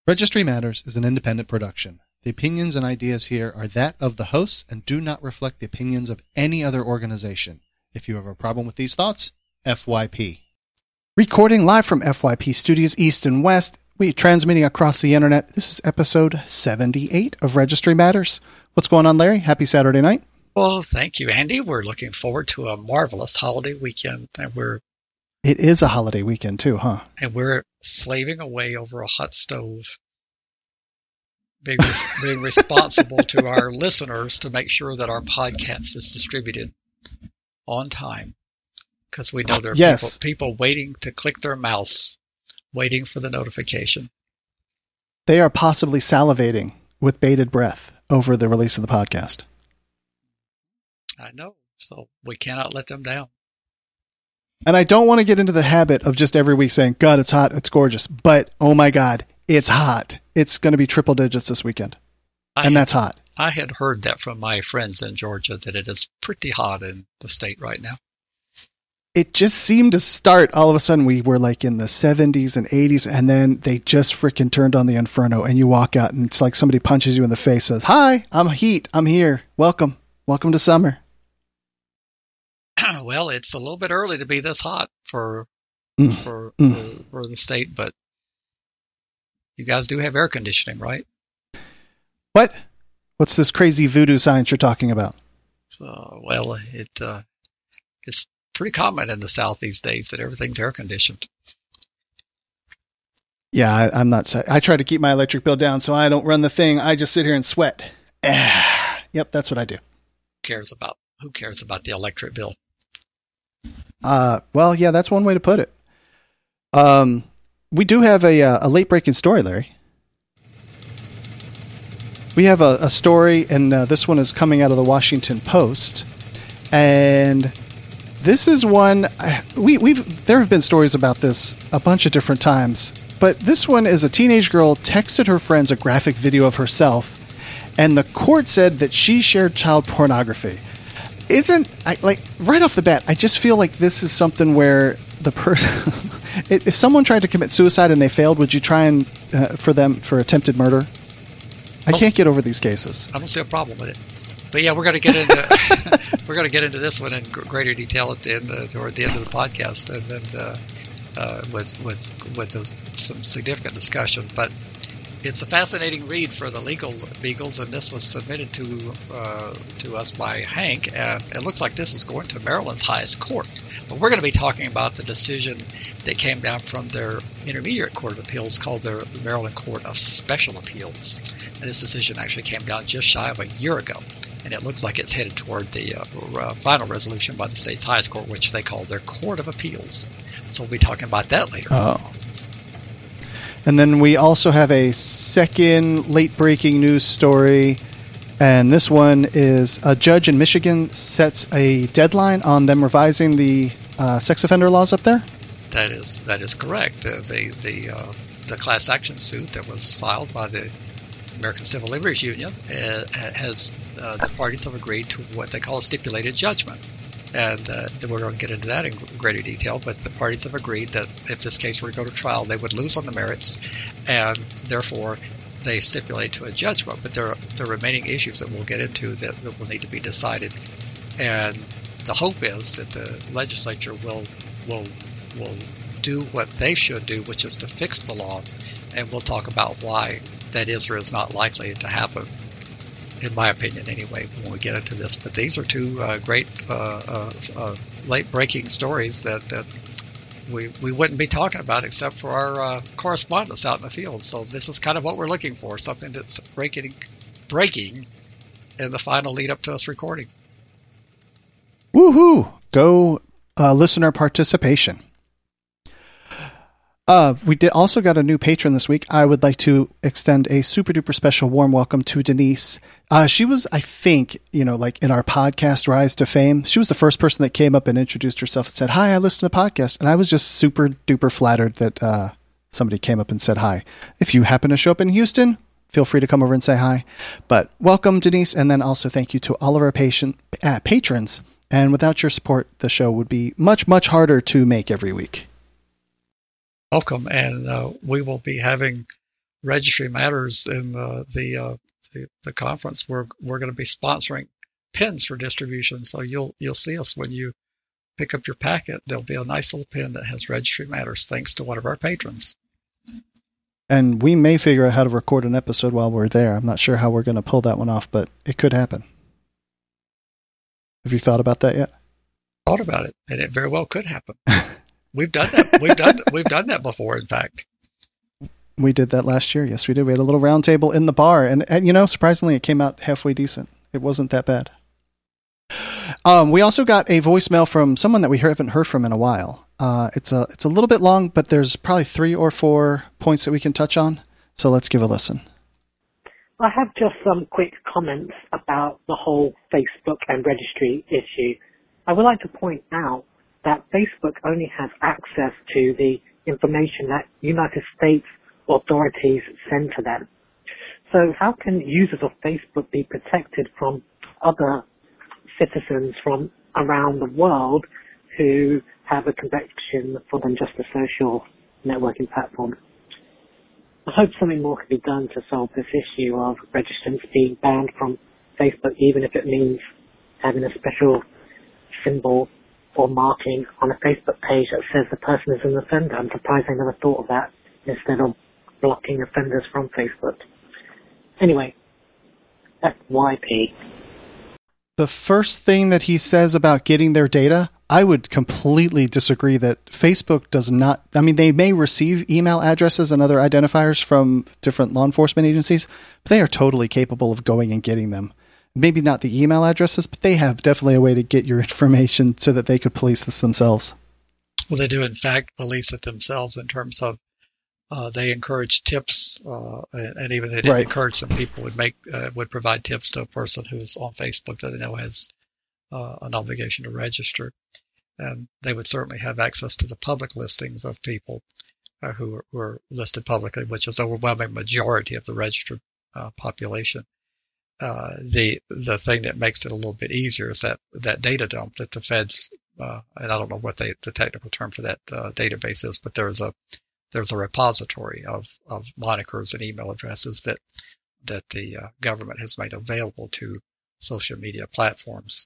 Registry Matters is an independent production. The opinions and ideas here are that of the hosts and do not reflect the opinions of any other organization. If you have a problem with these thoughts, FYP. Recording live from FYP Studios East and West, we transmitting across the internet. This is episode 78 of Registry Matters. What's going on, Larry? Happy Saturday night. Well, thank you, Andy. We're looking forward to a marvelous holiday weekend, and It is a holiday weekend too, huh? And we're slaving away over a hot stove, being responsible to our listeners to make sure that our podcast is distributed on time, because we know there are people waiting to click their mouse, waiting for the notification. They are possibly salivating with bated breath over the release of the podcast. I know, so we cannot let them down. And I don't want to get into the habit of just every week saying, God, it's hot, it's gorgeous. But, oh my God, it's hot. It's going to be triple digits this weekend. That's hot. I had heard that from my friends in Georgia, that it is pretty hot in the state right now. It just seemed to start, all of a sudden, we were like in the 70s and 80s, and then they just freaking turned on the inferno, and you walk out, and it's like somebody punches you in the face, says, hi, I'm heat, I'm here, welcome to summer. Well, it's a little bit early to be this hot for the state, but you guys do have air conditioning, right? What? What's this crazy voodoo science you're talking about? Well, it's pretty common in the South these days that everything's air conditioned. Yeah, I'm not. I try to keep my electric bill down so I don't run the thing. I just sit here and sweat. Yep, that's what I do. Who cares about the electric bill? Well, yeah, that's one way to put it. We do have a late breaking story, Larry. We have a story, and this one is coming out of the Washington Post. And this is one there have been stories about this a bunch of different times, but this one is a teenage girl texted her friends a graphic video of herself, and the court said that she shared child pornography. Right off the bat, I just feel like this is something where the person, if someone tried to commit suicide and they failed, would you try and for attempted murder? I can't get over these cases. I don't see a problem with it. But yeah, we're going to get into this one in greater detail toward the end of the podcast, and then with some significant discussion. But it's a fascinating read for the legal beagles, and this was submitted to us by Hank, and it looks like this is going to Maryland's highest court. But we're going to be talking about the decision that came down from their intermediate court of appeals, called the Maryland Court of Special Appeals. And this decision actually came down just shy of a year ago, and it looks like it's headed toward the final resolution by the state's highest court, which they call their Court of Appeals. So we'll be talking about that later. Oh. And then we also have a second late-breaking news story, and this one is a judge in Michigan sets a deadline on them revising the sex offender laws up there? That is correct. The class action suit that was filed by the American Civil Liberties Union the parties have agreed to what they call a stipulated judgment. And we're going to get into that in greater detail, but the parties have agreed that if this case were to go to trial, they would lose on the merits, and therefore they stipulate to a judgment. But there are remaining issues that we'll get into that will need to be decided. And the hope is that the legislature will do what they should do, which is to fix the law, and we'll talk about why that is or is not likely to happen, in my opinion anyway, when we get into this. But these are two great late-breaking stories that we wouldn't be talking about except for our correspondents out in the field. So this is kind of what we're looking for, something that's breaking in the final lead-up to us recording. Woohoo! Go listener participation. We also got a new patron this week. I would like to extend a super duper special warm welcome to Denise. She was, I think, like in our podcast Rise to Fame, she was the first person that came up and introduced herself and said, hi, I listen to the podcast. And I was just super duper flattered that somebody came up and said hi. If you happen to show up in Houston, feel free to come over and say hi. But welcome, Denise. And then also thank you to all of our patrons. And without your support, the show would be much, much harder to make every week. Welcome, and we will be having Registry Matters in the conference, we're going to be sponsoring pins for distribution. So you'll see us when you pick up your packet. There'll be a nice little pin that has Registry Matters, thanks to one of our patrons. And we may figure out how to record an episode while we're there. I'm not sure how we're going to pull that one off, but it could happen. Have you thought about that yet? Thought about it, and it very well could happen. We've done that. We've done that before, in fact. We did that last year. Yes, we did. We had a little round table in the bar, and surprisingly, it came out halfway decent. It wasn't that bad. We also got a voicemail from someone that we haven't heard from in a while. It's a little bit long, but there's probably 3 or 4 points that we can touch on. So let's give a listen. I have just some quick comments about the whole Facebook and registry issue. I would like to point out that Facebook only has access to the information that United States authorities send to them. So how can users of Facebook be protected from other citizens from around the world who have a conviction for than just a social networking platform? I hope something more can be done to solve this issue of registrants being banned from Facebook, even if it means having a special symbol or marking on a Facebook page that says the person is an offender. I'm surprised I never thought of that instead of blocking offenders from Facebook. Anyway, FYP. The first thing that he says about getting their data, I would completely disagree that Facebook does not. I mean, they may receive email addresses and other identifiers from different law enforcement agencies, but they are totally capable of going and getting them. Maybe not the email addresses, but they have definitely a way to get your information so that they could police this themselves. Well, they do, in fact, police it themselves in terms of they encourage tips, and even they didn't encourage them. People would provide tips to a person who's on Facebook that they know has an obligation to register. And they would certainly have access to the public listings of people who are listed publicly, which is the overwhelming majority of the registered population. The thing that makes it a little bit easier is that data dump that the feds, and I don't know what the technical term for that database is, but there's a repository of monikers and email addresses that the government has made available to social media platforms.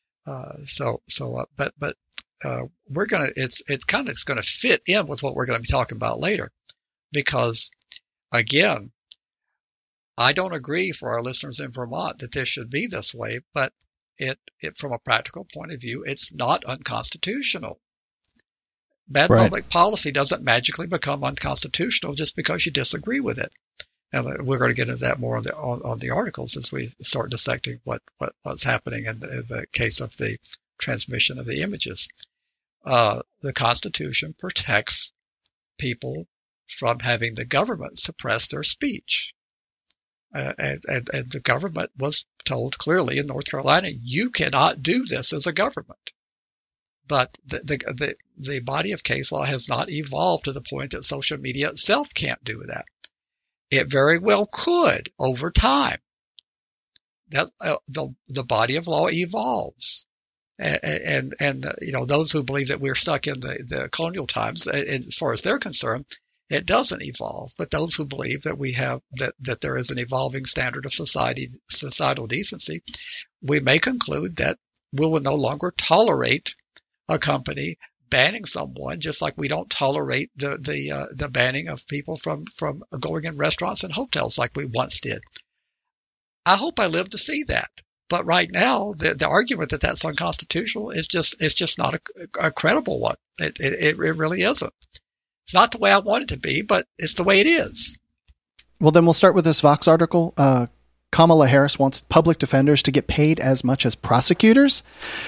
But it's going to fit in with what we're going to be talking about later, because again, I don't agree for our listeners in Vermont that this should be this way, but it from a practical point of view, it's not unconstitutional. Bad public policy doesn't magically become unconstitutional just because you disagree with it. And we're going to get into that more on the articles as we start dissecting what's happening in the case of the transmission of the images. The Constitution protects people from having the government suppress their speech. And the government was told clearly in North Carolina, you cannot do this as a government. But the body of case law has not evolved to the point that social media itself can't do that. It very well could over time. That the body of law evolves, and those who believe that we're stuck in the colonial times, as far as they're concerned, it doesn't evolve. But those who believe that we have that there is an evolving standard of societal decency, we may conclude that we will no longer tolerate a company banning someone, just like we don't tolerate the banning of people from going in restaurants and hotels like we once did. I hope I live to see that. But right now, the argument that that's unconstitutional is just not a credible one. It really isn't. It's not the way I want it to be, but it's the way it is. Well, then we'll start with this Vox article. Kamala Harris wants public defenders to get paid as much as prosecutors.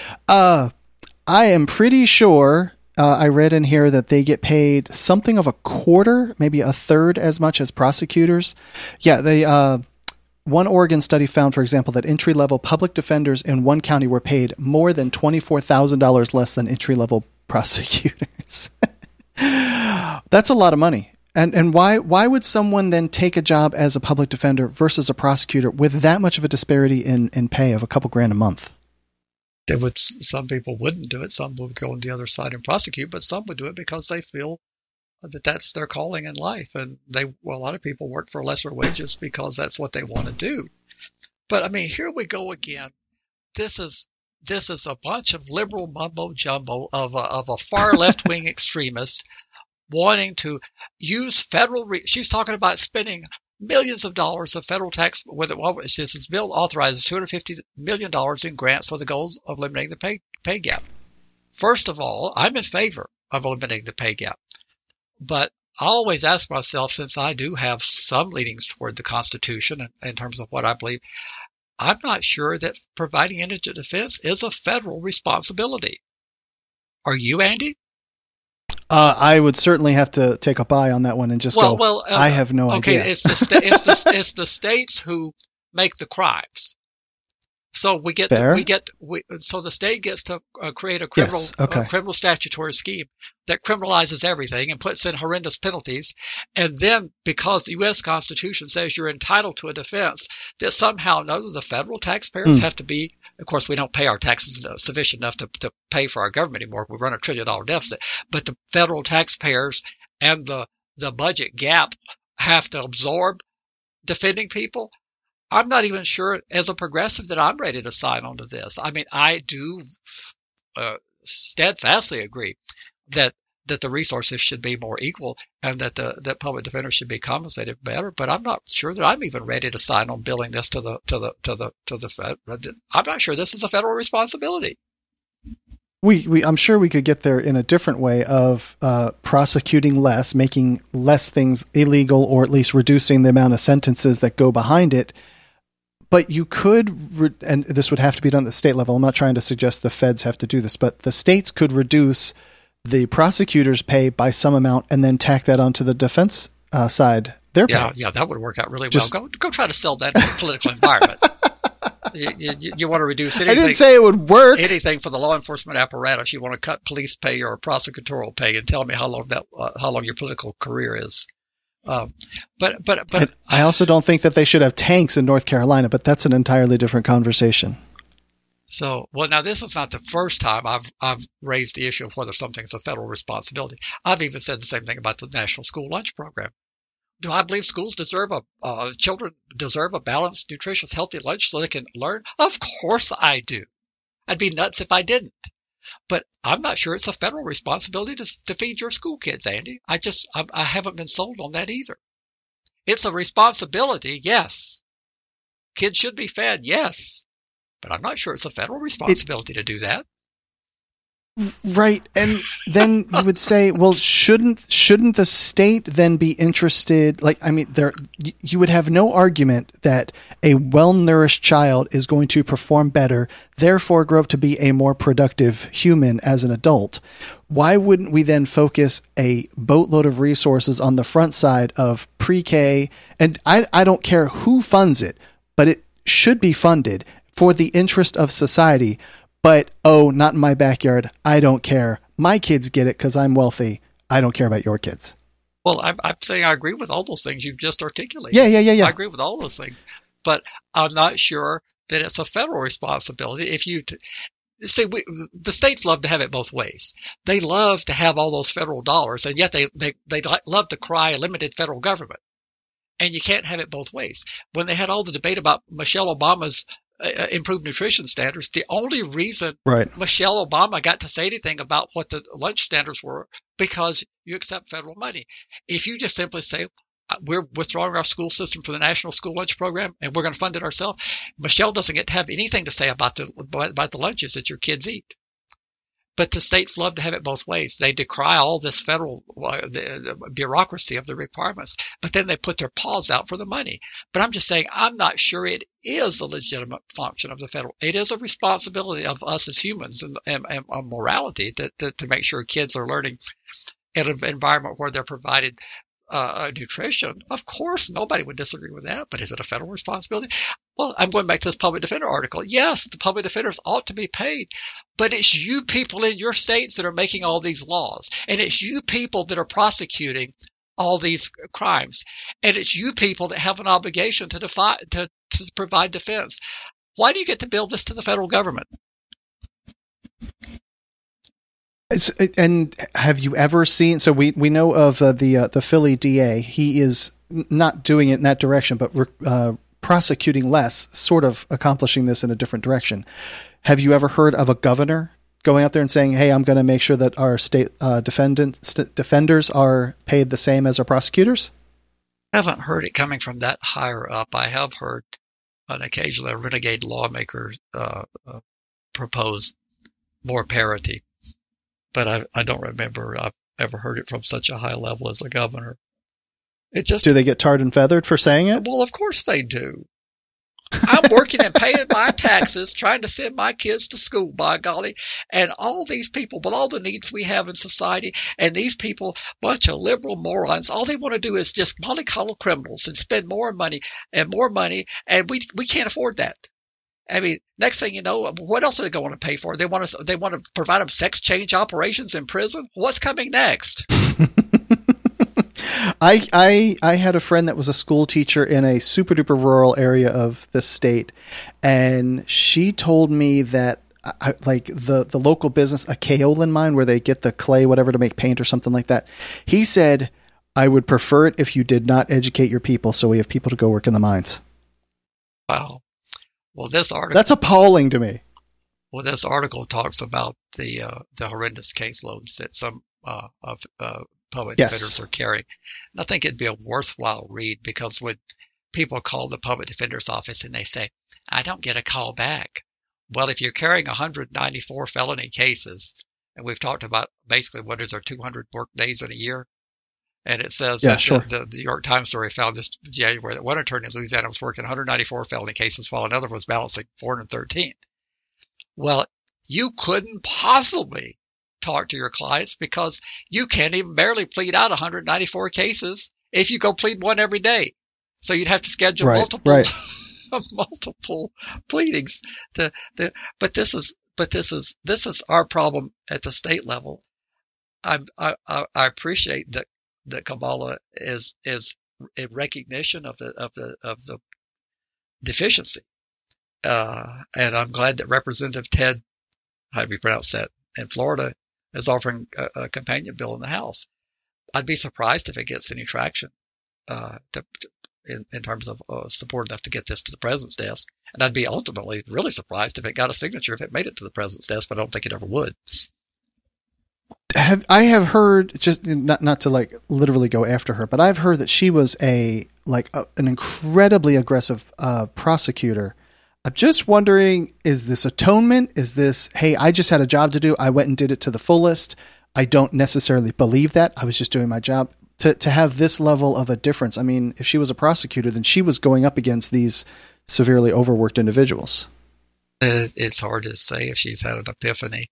I am pretty sure I read in here that they get paid something of a quarter, maybe a third as much as prosecutors. Yeah, one Oregon study found, for example, that entry-level public defenders in one county were paid more than $24,000 less than entry-level prosecutors. That's a lot of money. And why would someone then take a job as a public defender versus a prosecutor with that much of a disparity in pay of a couple grand a month? Some people wouldn't do it. Some would go on the other side and prosecute, but some would do it because they feel that's their calling in life, and a lot of people work for lesser wages because that's what they want to do. But I mean, here we go again. This is a bunch of liberal mumbo jumbo of a far left wing extremist wanting to use federal. She's talking about spending millions of dollars of federal tax. This bill authorizes $250 million in grants for the goals of eliminating the pay gap. First of all, I'm in favor of eliminating the pay gap, but I always ask myself, since I do have some leanings toward the Constitution in terms of what I believe, I'm not sure that providing indigent defense is a federal responsibility. Are you, Andy? I would certainly have to take a bye on that one and just go. I have no idea. Okay, it's the states who make the crimes. So so the state gets to create a criminal statutory scheme that criminalizes everything and puts in horrendous penalties. And then because the U.S. Constitution says you're entitled to a defense, that somehow none of the federal taxpayers have to be. Of course, we don't pay our taxes sufficient enough to pay for our government anymore. We run $1 trillion deficit. But the federal taxpayers and the budget gap have to absorb defending people. I'm not even sure, as a progressive, that I'm ready to sign on to this. I mean, I do steadfastly agree that the resources should be more equal and that public defenders should be compensated better. But I'm not sure that I'm even ready to sign on billing this to the Fed. I'm not sure this is a federal responsibility. I'm sure we could get there in a different way of prosecuting less, making less things illegal, or at least reducing the amount of sentences that go behind it. But you could, and this would have to be done at the state level. I'm not trying to suggest the feds have to do this, but the states could reduce the prosecutor's pay by some amount and then tack that onto the defense side. Their pay. Yeah, that would work out really well. Go try to sell that in the political environment. You want to reduce anything. I didn't say it would work. Anything for the law enforcement apparatus. You want to cut police pay or prosecutorial pay, and tell me how long your political career is. But I also don't think that they should have tanks in North Carolina, but that's an entirely different conversation. So, now this is not the first time I've raised the issue of whether something's a federal responsibility. I've even said the same thing about the National School Lunch Program. Do I believe schools children deserve a balanced, nutritious, healthy lunch so they can learn? Of course I do. I'd be nuts if I didn't. But I'm not sure it's a federal responsibility to feed your school kids, Andy. I haven't been sold on that either. It's a responsibility, yes. Kids should be fed, yes. But I'm not sure it's a federal responsibility to do that. Right. And then you would say, well, shouldn't the state then be interested? Like, I mean, you would have no argument that a well-nourished child is going to perform better, therefore grow up to be a more productive human as an adult. Why wouldn't we then focus a boatload of resources on the front side of pre-K? And I don't care who funds it, but it should be funded for the interest of society. But, not in my backyard. I don't care. My kids get it because I'm wealthy. I don't care about your kids. Well, I'm saying I agree with all those things you've just articulated. Yeah. I agree with all those things. But I'm not sure that it's a federal responsibility. See, the states love to have it both ways. They love to have all those federal dollars, and yet they love to cry limited federal government. And you can't have it both ways. When they had all the debate about Michelle Obama's improved nutrition standards, the only reason Michelle Obama got to say anything about what the lunch standards were because you accept federal money. If you just simply say, we're withdrawing our school system from the National School Lunch Program and we're going to fund it ourselves, Michelle doesn't get to have anything to say about the lunches that your kids eat. But the states love to have it both ways. They decry all this federal the bureaucracy of the requirements, but then they put their paws out for the money. But I'm just saying, I'm not sure it is a legitimate function of the federal. It is a responsibility of us as humans and morality to make sure kids are learning in an environment where they're provided nutrition. Of course, nobody would disagree with that, but is it a federal responsibility? Well, I'm going back to this public defender article. Yes, the public defenders ought to be paid, but it's you people in your states that are making all these laws, and it's you people that are prosecuting all these crimes, and it's you people that have an obligation to provide defense. Why do you get to bill this to the federal government? And have you ever seen? So we know of the Philly DA. He is not doing it in that direction, but prosecuting less, sort of accomplishing this in a different direction. Have you ever heard of a governor going out there and saying, "Hey, I'm going to make sure that our state defenders are paid the same as our prosecutors"? I haven't heard it coming from that higher up. I have heard occasionally a renegade lawmaker propose more parity, but I don't remember I've ever heard it from such a high level as a governor. It just, do they get tarred and feathered for saying it? Well, of course they do. I'm working and paying my taxes, trying to send my kids to school, by golly, and all these people, with all the needs we have in society, and these people, bunch of liberal morons, all they want to do is just mollycoddle criminals and spend more money, and we can't afford that. I mean, next thing you know, what else are they going to pay for? They want to provide them sex change operations in prison? What's coming next? I had a friend that was a school teacher in a super duper rural area of the state, and she told me that like the local business, a kaolin mine where they get the clay, whatever, to make paint or something like that. He said, "I would prefer it if you did not educate your people, so we have people to go work in the mines." Wow. Well, this article, that's appalling to me. Well, this article talks about the horrendous caseloads that some public defenders are carrying. And I think it'd be a worthwhile read, because when people call the public defender's office and they say, "I don't get a call back." Well, if you're carrying 194 felony cases, and we've talked about basically what is there, 200 work days in a year, and it says that the New York Times story found this January that one attorney in Louisiana was working 194 felony cases while another was balancing 413. Well, you couldn't possibly talk to your clients, because you can't even barely plead out 194 cases if you go plead one every day. So you'd have to schedule multiple pleadings but this is our problem at the state level. I appreciate that Kamala is in recognition of the deficiency, and I'm glad that Representative Ted, how do you pronounce that, in Florida, is offering a companion bill in the House. I'd be surprised if it gets any traction in terms of support enough to get this to the president's desk. And I'd be ultimately really surprised if it got a signature, if it made it to the president's desk, but I don't think it ever would. I have heard, just not to like literally go after her, but I've heard that she was an incredibly aggressive prosecutor. I'm just wondering, is this atonement? Is this, hey, I just had a job to do, I went and did it to the fullest? I don't necessarily believe that. I was just doing my job. To have this level of a difference, I mean, if she was a prosecutor, then she was going up against these severely overworked individuals. It's hard to say if she's had an epiphany.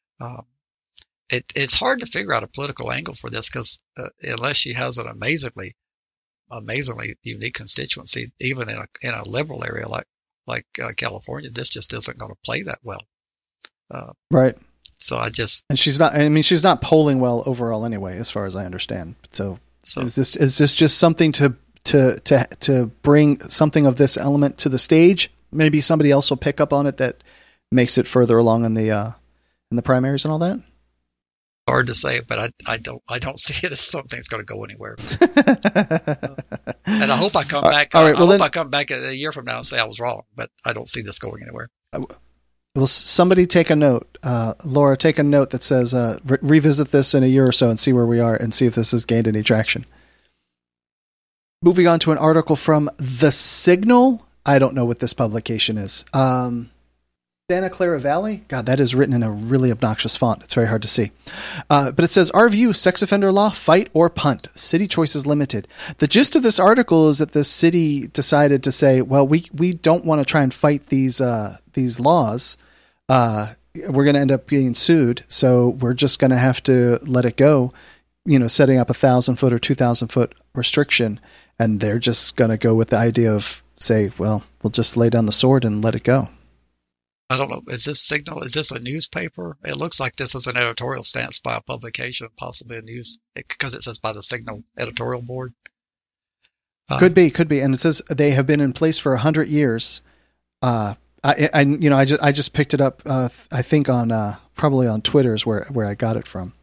It's hard to figure out a political angle for this, because unless she has an amazingly unique constituency, even in a liberal area like California, this just isn't going to play that well. Right. So and she's not polling well overall anyway, as far as I understand. So is this just something to bring something of this element to the stage? Maybe somebody else will pick up on it that makes it further along in the primaries and all that. Hard to say, but I don't see it as something that's going to go anywhere. And I hope I come back. All right, I come back a year from now and say I was wrong, but I don't see this going anywhere. Well, somebody take a note. Laura, take a note that says revisit this in a year or so and see where we are and see if this has gained any traction. Moving on to an article from The Signal. I don't know what this publication is. Santa Clara Valley? God, that is written in a really obnoxious font. It's very hard to see. But it says, our view, sex offender law, fight or punt. City choices limited. The gist of this article is that the city decided to say, well, we don't want to try and fight these laws. We're going to end up being sued. So we're just going to have to let it go, setting up 1,000-foot or 2,000-foot restriction. And they're just going to go with the idea of say, well, we'll just lay down the sword and let it go. I don't know. Is this Signal? Is this a newspaper? It looks like this is an editorial stance by a publication, possibly a news, because it says by the Signal editorial board. Could be. And it says they have been in place for 100 years. I just picked it up, I think on probably on Twitter is where I got it from.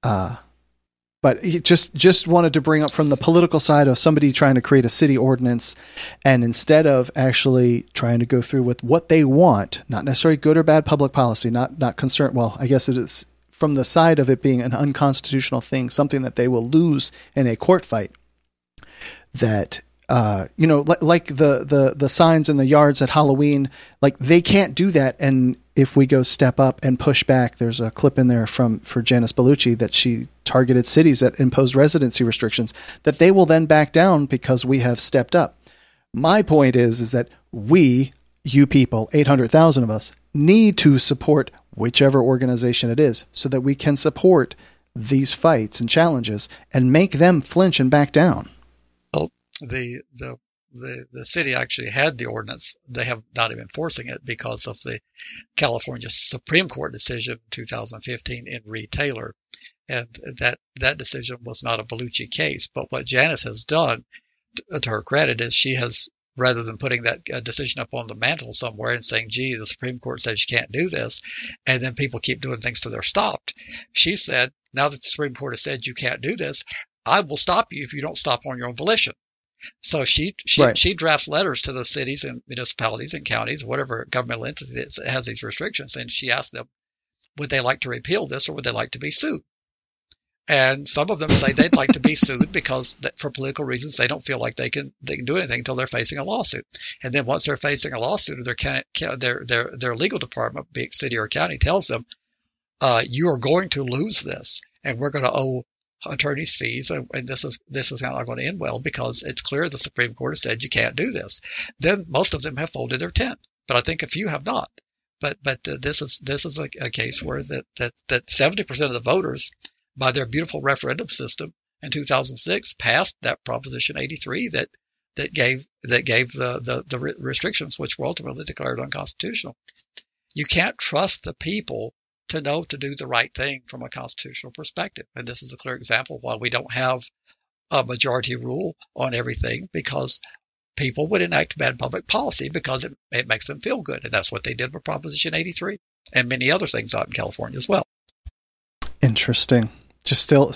But he just wanted to bring up from the political side of somebody trying to create a city ordinance, and instead of actually trying to go through with what they want, not necessarily good or bad public policy, not concerned. Well, I guess it is from the side of it being an unconstitutional thing, something that they will lose in a court fight. That like the signs in the yards at Halloween, like they can't do that. And if we go step up and push back, there's a clip in there for Janice Bellucci that she targeted cities that imposed residency restrictions, that they will then back down because we have stepped up. My point is that we, you people, 800,000 of us, need to support whichever organization it is so that we can support these fights and challenges and make them flinch and back down. Well, the city actually had the ordinance. They have not been enforcing it because of the California Supreme Court decision in 2015 in Reed Taylor. And that decision was not a Bellucci case. But what Janice has done, to her credit, is she has, rather than putting that decision up on the mantle somewhere and saying, gee, the Supreme Court says you can't do this, and then people keep doing things till they're stopped, she said, now that the Supreme Court has said you can't do this, I will stop you if you don't stop on your own volition. So she drafts letters to the cities and municipalities and counties, whatever governmental entity that has these restrictions, and she asks them, would they like to repeal this or would they like to be sued? And some of them say they'd like to be sued because for political reasons they don't feel like they can do anything until they're facing a lawsuit. And then once they're facing a lawsuit, their legal department, be it city or county, tells them, you are going to lose this, and we're going to owe attorney's fees, and this is not going to end well because it's clear the Supreme Court has said you can't do this. Then most of them have folded their tent, but I think a few have not. But this is a case where that 70% of the voters, by their beautiful referendum system in 2006, passed that Proposition 83 that gave the restrictions, which were ultimately declared unconstitutional. You can't trust the people to know to do the right thing from a constitutional perspective. And this is a clear example why we don't have a majority rule on everything, because people would enact bad public policy because it makes them feel good. And that's what they did with Proposition 83 and many other things out in California as well. Interesting. Do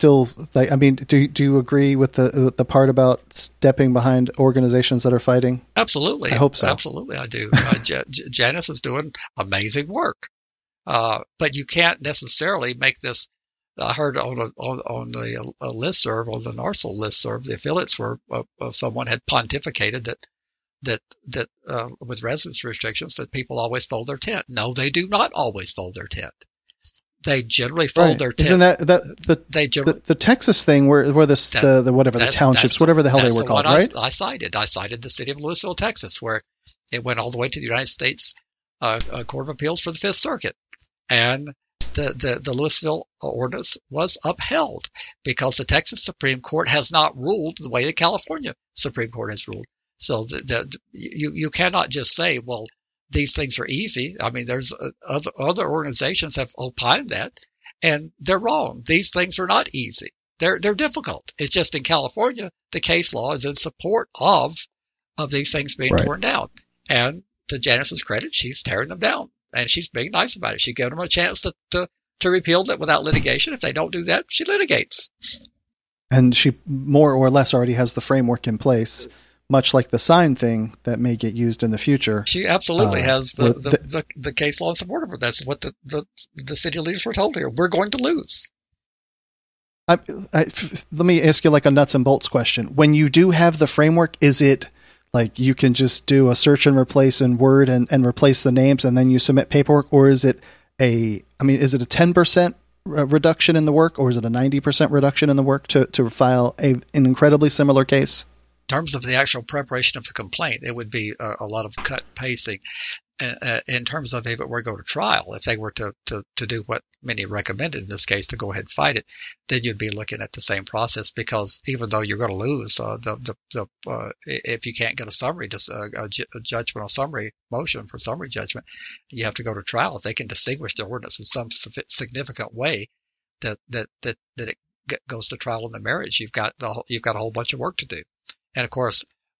you agree with the part about stepping behind organizations that are fighting? Absolutely. I hope so. Absolutely, I do. Janice is doing amazing work. But you can't necessarily make this. I heard on the listserv, on the NARSL listserv, the affiliates were someone had pontificated that with residence restrictions that people always fold their tent. No, they do not always fold their tent. They generally fold their tent. Isn't the Texas thing where the townships, whatever the hell they were called, right? I cited the city of Louisville, Texas, where it went all the way to the United States Court of Appeals for the Fifth Circuit. And the Louisville ordinance was upheld because the Texas Supreme Court has not ruled the way the California Supreme Court has ruled. So you cannot just say, well, these things are easy. I mean, there's other organizations have opined that, and they're wrong. These things are not easy. They're difficult. It's just in California, the case law is in support of these things being torn down. And to Janice's credit, she's tearing them down. And she's being nice about it. She gave them a chance to repeal that without litigation. If they don't do that, she litigates. And she more or less already has the framework in place, much like the sign thing that may get used in the future. She absolutely has the case law in support of her. That's what the city leaders were told here. We're going to lose. Let me ask you like a nuts and bolts question. When you do have the framework, is it like you can just do a search and replace in Word and replace the names and then you submit paperwork? Or is it is it a 10% reduction in the work, or is it a 90% reduction in the work to file an incredibly similar case? In terms of the actual preparation of the complaint, it would be a lot of cut and pasting. In terms of if it were to go to trial, if they were to do what many recommended in this case, to go ahead and fight it, then you'd be looking at the same process, because even though you're going to lose, if you can't get a judgment on summary motion for summary judgment, you have to go to trial. If they can distinguish the ordinance in some significant way that it goes to trial in the merits, you've got a whole bunch of work to do. And of course,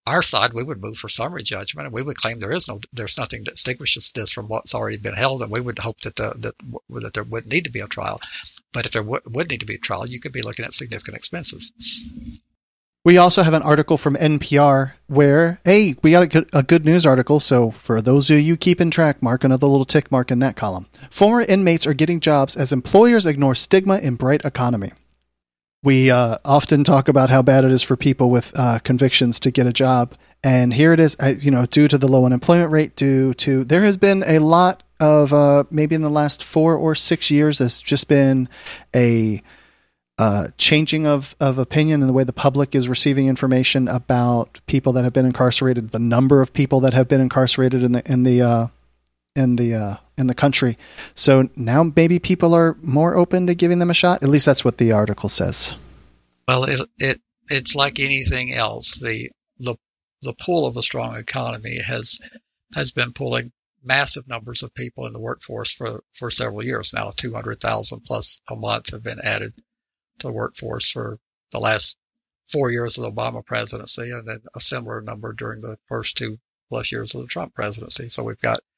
our side, we would move for summary judgment, and we would claim there's nothing that distinguishes this from what's already been held, and we would hope that that there wouldn't need to be a trial. But if there would need to be a trial, you could be looking at significant expenses. We also have an article from NPR where, hey, we got a good news article. So for those of you keeping track, mark another little tick mark in that column. Former inmates are getting jobs as employers ignore stigma in bright economy. We often talk about how bad it is for people with convictions to get a job. And here it is, due to the low unemployment rate, there has been a lot of, maybe in the last 4 or 6 years, there's just been a changing of opinion in the way the public is receiving information about people that have been incarcerated, the number of people that have been incarcerated in the country. So now maybe people are more open to giving them a shot. At least that's what the article says. Well, it's like anything else. The pull of a strong economy has been pulling massive numbers of people in the workforce for several years now. 200,000 plus a month have been added to the workforce for the last 4 years of the Obama presidency, and then a similar number during the first 2+ years of the Trump presidency. So we've got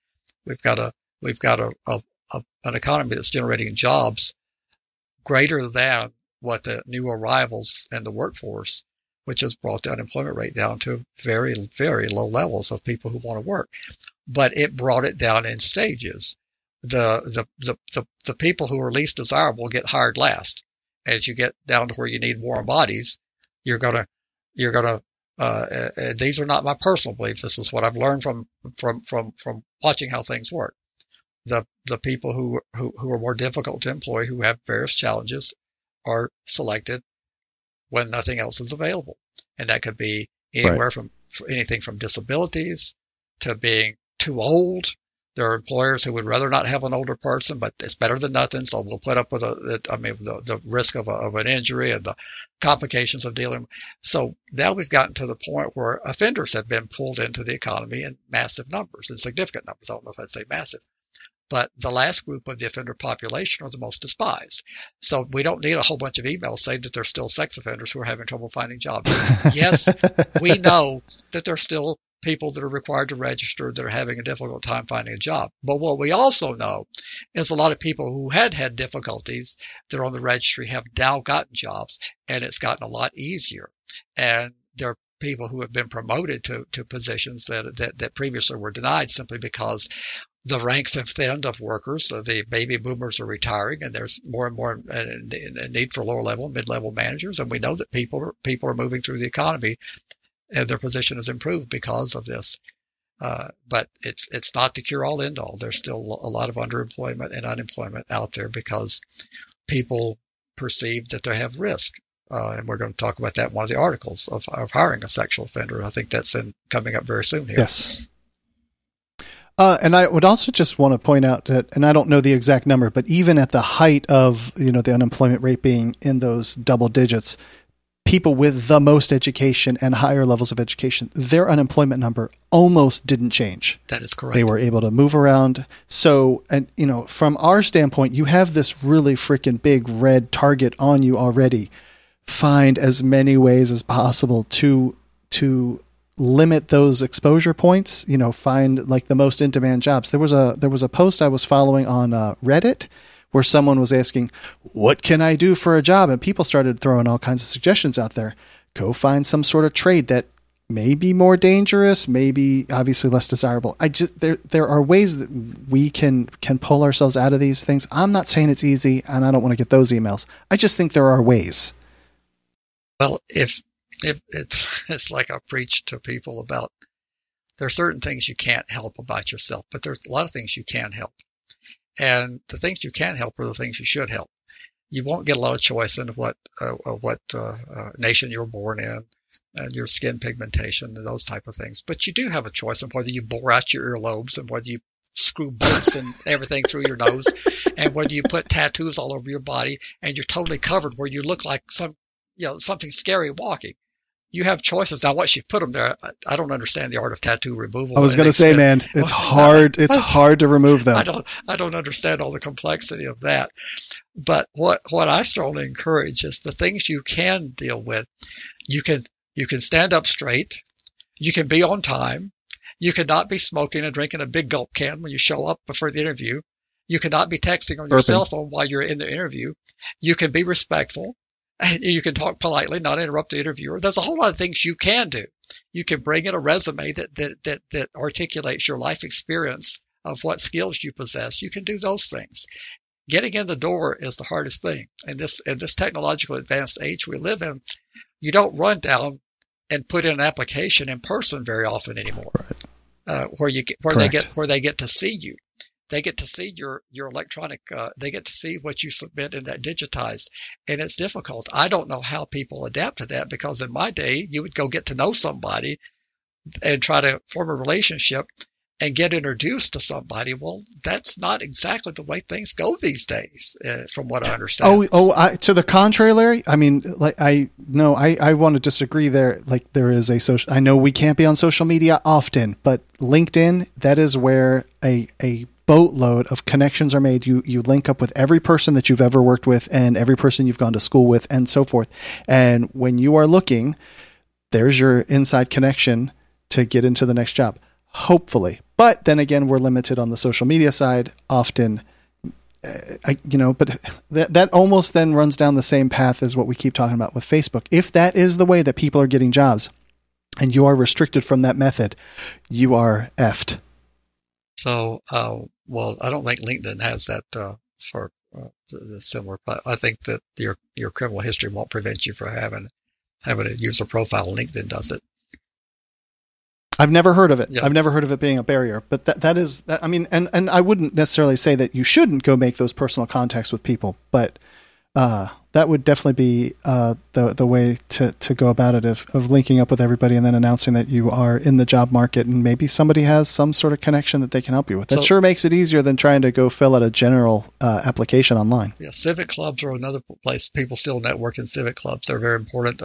an economy that's generating jobs greater than what the new arrivals in the workforce, which has brought the unemployment rate down to very, very low levels of people who want to work. But it brought it down in stages. The people who are least desirable get hired last. As you get down to where you need warm bodies, you're gonna. These are not my personal beliefs. This is what I've learned from watching how things work. The people who are more difficult to employ, who have various challenges, are selected when nothing else is available, and that could be anywhere from anything from disabilities to being too old. There are employers who would rather not have an older person, but it's better than nothing, so we'll put up with the risk of an injury and the complications of dealing. So now we've gotten to the point where offenders have been pulled into the economy in massive numbers, in significant numbers. I don't know if I'd say massive. But the last group of the offender population are the most despised. So we don't need a whole bunch of emails saying that there's still sex offenders who are having trouble finding jobs. Yes, we know that there's still people that are required to register that are having a difficult time finding a job. But what we also know is a lot of people who had difficulties that are on the registry have now gotten jobs, and it's gotten a lot easier. And there are people who have been promoted to positions that previously were denied simply because the ranks have thinned of workers. So the baby boomers are retiring, and there's more and more need for lower level, mid-level managers. And we know that people are moving through the economy, and their position has improved because of this. But it's not the cure-all, end-all. There's still a lot of underemployment and unemployment out there because people perceive that they have risk. And we're going to talk about that in one of the articles of hiring a sexual offender. I think that's coming up very soon here. Yes. And I would also just want to point out that, and I don't know the exact number, but even at the height of, the unemployment rate being in those double digits, people with the most education and higher levels of education, their unemployment number almost didn't change. That is correct. They were able to move around. So, and from our standpoint, you have this really freaking big red target on you already. Find as many ways as possible to limit those exposure points, find like the most in-demand jobs. There was a post I was following on Reddit where someone was asking, what can I do for a job? And people started throwing all kinds of suggestions out there. Go find some sort of trade that may be more dangerous, maybe obviously less desirable. There are ways that we can pull ourselves out of these things. I'm not saying it's easy, and I don't want to get those emails. I just think there are ways. Well, if it's like I preach to people about, there are certain things you can't help about yourself, but there's a lot of things you can help. And the things you can help are the things you should help. You won't get a lot of choice in what nation you're born in and your skin pigmentation and those type of things. But you do have a choice on whether you bore out your earlobes and whether you screw bolts and everything through your nose and whether you put tattoos all over your body and you're totally covered where you look like something scary walking. You have choices. Now, once you've put them there, I don't understand the art of tattoo removal. I was going to say, man, it's hard. It's hard to remove them. I don't understand all the complexity of that. But what I strongly encourage is the things you can deal with. You can stand up straight. You can be on time. You cannot be smoking and drinking a big gulp can when you show up before the interview. You cannot be texting on your cell phone while you're in the interview. You can be respectful. You can talk politely, not interrupt the interviewer. There's a whole lot of things you can do. You can bring in a resume that articulates your life experience of what skills you possess. You can do those things. Getting in the door is the hardest thing. In this technological advanced age we live in, you don't run down and put in an application in person very often anymore. Right. Where they get to see you. They get to see your electronic, they get to see what you submit in that digitized. And it's difficult. I don't know how people adapt to that, because in my day, you would go get to know somebody and try to form a relationship and get introduced to somebody. Well, that's not exactly the way things go these days, from what I understand. To the contrary, Larry. I mean, I want to disagree there. Like, there is I know we can't be on social media often, but LinkedIn, that is where a boatload of connections are made. You link up with every person that you've ever worked with and every person you've gone to school with and so forth. And when you are looking, there's your inside connection to get into the next job, hopefully. But then again, we're limited on the social media side often, but that almost then runs down the same path as what we keep talking about with Facebook. If that is the way that people are getting jobs and you are restricted from that method, you are effed. So, I don't think LinkedIn has that for similar, but I think that your criminal history won't prevent you from having a user profile. LinkedIn does it. I've never heard of it. Yeah. I've never heard of it being a barrier, but that is, I mean, and I wouldn't necessarily say that you shouldn't go make those personal contacts with people, but that would definitely be the way to go about it, of linking up with everybody and then announcing that you are in the job market and maybe somebody has some sort of connection that they can help you with. That sure makes it easier than trying to go fill out a general application online. Yeah, civic clubs are another place. People still network in civic clubs. They're very important.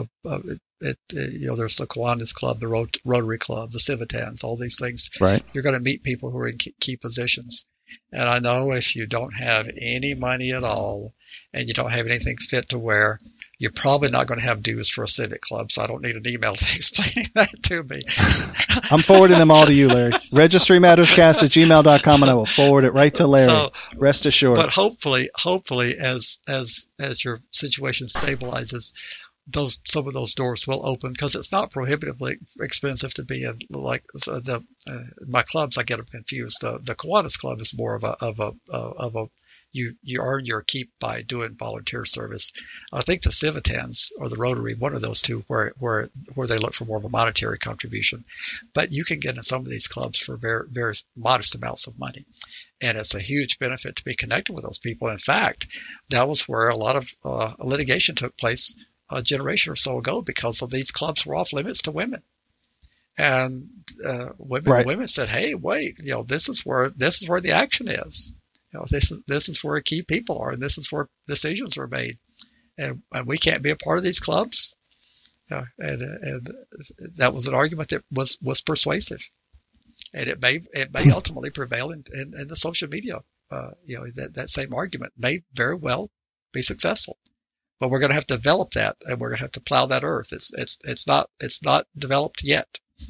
There's the Kiwanis Club, the Rotary Club, the Civitans, all these things. Right. You're going to meet people who are in key positions. And I know if you don't have any money at all and you don't have anything fit to wear, you're probably not going to have dues for a civic club. So I don't need an email explaining that to me. I'm forwarding them all to you, Larry. Registrymatterscast@gmail.com, and I will forward it right to Larry. So, rest assured. But hopefully, as your situation stabilizes, some of those doors will open, because it's not prohibitively expensive to be in. Like my clubs, I get them confused. The Kiwanis Club is more of a you earn your keep by doing volunteer service. I think the Civitans or the Rotary, one of those two, where they look for more of a monetary contribution. But you can get in some of these clubs for very, very modest amounts of money. And it's a huge benefit to be connected with those people. In fact, that was where a lot of litigation took place a generation or so ago, because of these clubs were off limits to women. And women said, "Hey, wait, this is where the action is. This is where key people are, and this is where decisions are made, and we can't be a part of these clubs." And that was an argument that was persuasive, and it may ultimately prevail in the social media. That same argument may very well be successful. But we're going to have to develop that, and we're going to have to plow that earth. It's not developed yet.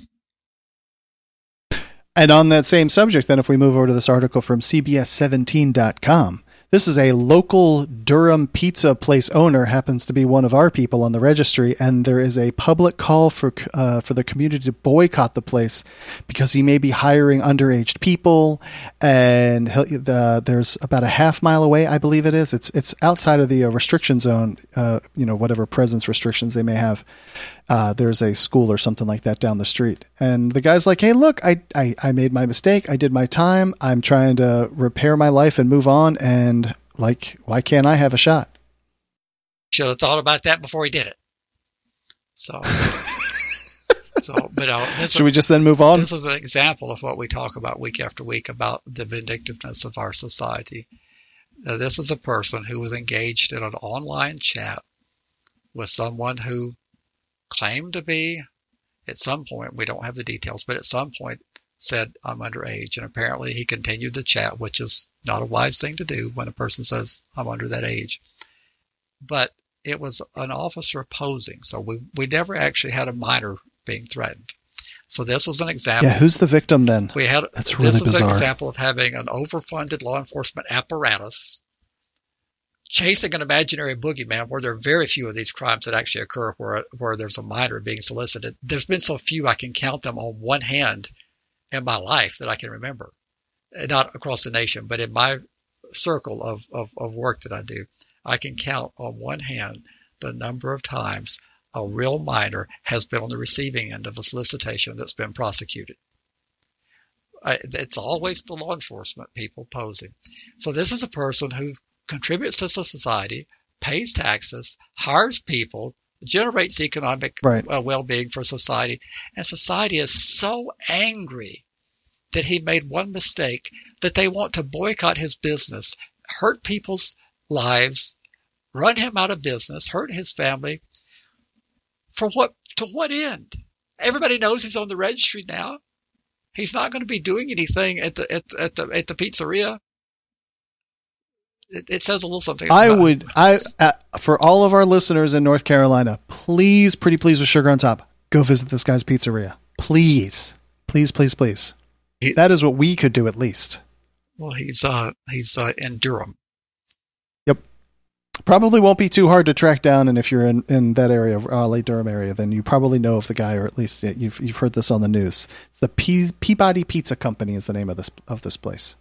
And on that same subject, then, if we move over to this article from CBS17.com, this is a local Durham pizza place owner, happens to be one of our people on the registry, and there is a public call for the community to boycott the place because he may be hiring underage people, and there's about a half-mile away, I believe it is. It's outside of the restriction zone, whatever presence restrictions they may have. There's a school or something like that down the street. And the guy's like, "Hey, look, I made my mistake. I did my time. I'm trying to repair my life and move on. And why can't I have a shot?" Should have thought about that before he did it. So, should we just then move on? This is an example of what we talk about week after week about the vindictiveness of our society. Now, this is a person who was engaged in an online chat with someone who claimed to be, at some point, we don't have the details, but at some point said, "I'm underage." And apparently he continued the chat, which is not a wise thing to do when a person says, "I'm under that age." But it was an officer posing, so we never actually had a minor being threatened. So this was an example. Yeah, who's the victim then? That's really this is bizarre. an example of having an overfunded law enforcement apparatus chasing an imaginary boogeyman, where there are very few of these crimes that actually occur where there's a minor being solicited. There's been so few I can count them on one hand in my life that I can remember. Not across the nation, but in my circle of work that I do, I can count on one hand the number of times a real minor has been on the receiving end of a solicitation that's been prosecuted. It's always the law enforcement people posing. So this is a person who contributes to society, pays taxes, hires people, generates economic well-being for society, and society is so angry that he made one mistake that they want to boycott his business, hurt people's lives, run him out of business, hurt his family. For what? To what end? Everybody knows he's on the registry now. He's not going to be doing anything at the pizzeria. It says a little something. For all of our listeners in North Carolina, please, pretty please with sugar on top, go visit this guy's pizzeria. Please, please, please, please. That is what we could do at least. Well, he's in Durham. Yep. Probably won't be too hard to track down, and if you're in that area, Raleigh, Durham area, then you probably know of the guy, or at least you've heard this on the news. It's the Peabody Pizza Company is the name of this place.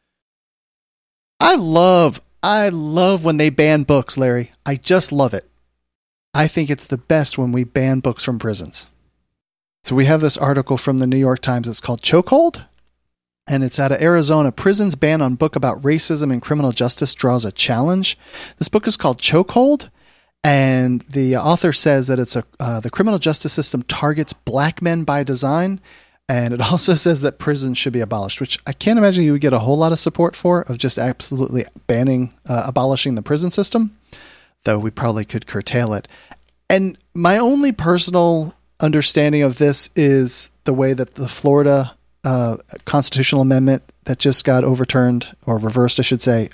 I love when they ban books, Larry. I just love it. I think it's the best when we ban books from prisons. So we have this article from the New York Times. It's called Chokehold, and it's out of Arizona. Prison's ban on book about racism and criminal justice draws a challenge. This book is called Chokehold, and the author says that it's the criminal justice system targets black men by design, and it also says that prisons should be abolished, which I can't imagine you would get a whole lot of support for, of just absolutely abolishing the prison system, though we probably could curtail it. And my only personal understanding of this is the way that the Florida constitutional amendment that just got overturned, or reversed, I should say,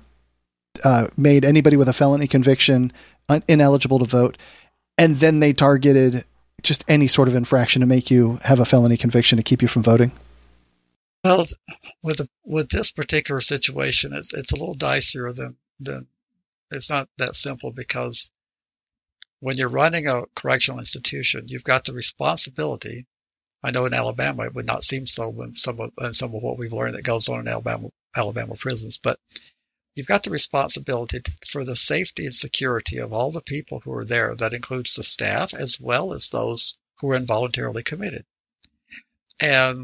made anybody with a felony conviction ineligible to vote. And then they targeted just any sort of infraction to make you have a felony conviction to keep you from voting. Well, with this particular situation, it's a little dicier than it's not that simple, because when you're running a correctional institution, you've got the responsibility. I know in Alabama it would not seem so when some of what we've learned that goes on in Alabama prisons, but you've got the responsibility for the safety and security of all the people who are there. That includes the staff as well as those who are involuntarily committed. And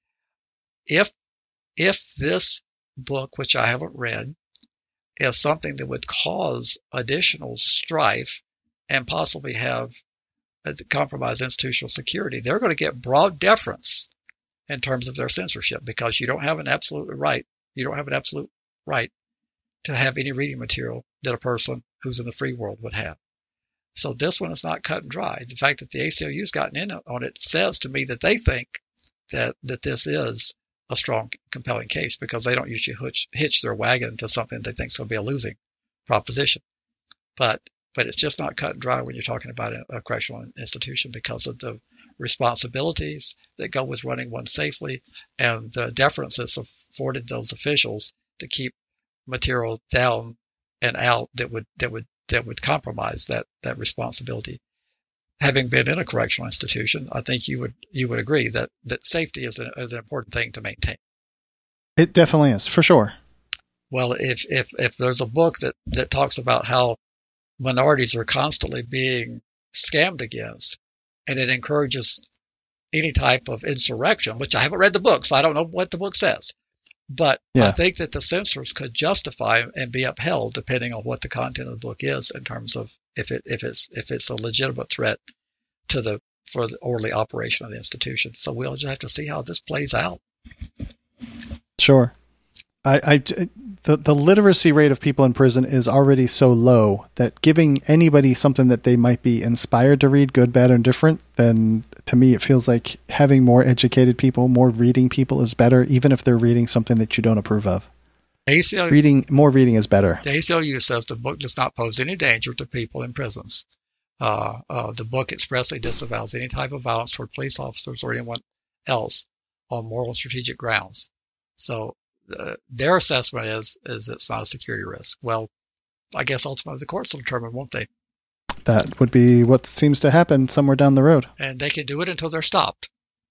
if this book, which I haven't read, is something that would cause additional strife and possibly have compromise institutional security, they're going to get broad deference in terms of their censorship, because you don't have an absolute right. You don't have an absolute right to have any reading material that a person who's in the free world would have. So this one is not cut and dry. The fact that the ACLU's gotten in on it says to me that they think that this is a strong, compelling case, because they don't usually hitch their wagon to something they think is going to be a losing proposition. But it's just not cut and dry when you're talking about a correctional institution, because of the responsibilities that go with running one safely and the deference that's afforded those officials to keep material down and out that would compromise that responsibility. Having been in a correctional institution, I think you would agree that safety is an important thing to maintain. It definitely is, for sure. Well, if there's a book that talks about how minorities are constantly being scammed against, and it encourages any type of insurrection, which I haven't read the book, so I don't know what the book says. But yeah. I think that the censors could justify and be upheld depending on what the content of the book is, in terms of if it's a legitimate threat for the orderly operation of the institution. So we'll just have to see how this plays out. Sure. The literacy rate of people in prison is already so low that giving anybody something that they might be inspired to read, good, bad, or indifferent, then to me it feels like having more educated people, more reading people is better, even if they're reading something that you don't approve of. More reading is better. The ACLU says the book does not pose any danger to people in prisons. The book expressly disavows any type of violence toward police officers or anyone else on moral and strategic grounds. So their assessment is it's not a security risk. Well, I guess ultimately the courts will determine, won't they? That would be what seems to happen somewhere down the road. And they can do it until they're stopped.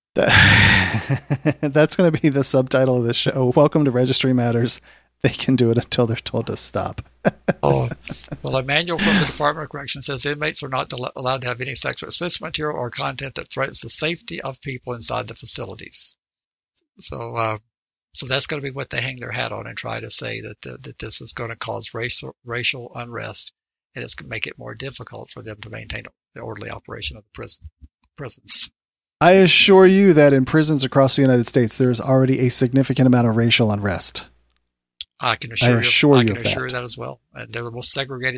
That's going to be the subtitle of the show. Welcome to Registry Matters. They can do it until they're told to stop. Well, a manual from the Department of Corrections says inmates are not allowed to have any sexually explicit material or content that threatens the safety of people inside the facilities. So that's going to be what they hang their hat on and try to say that this is going to cause racial unrest, and it's going to make it more difficult for them to maintain the orderly operation of the prisons. I assure you that in prisons across the United States, there's already a significant amount of racial unrest. I can assure you that as well. And they're the most segregated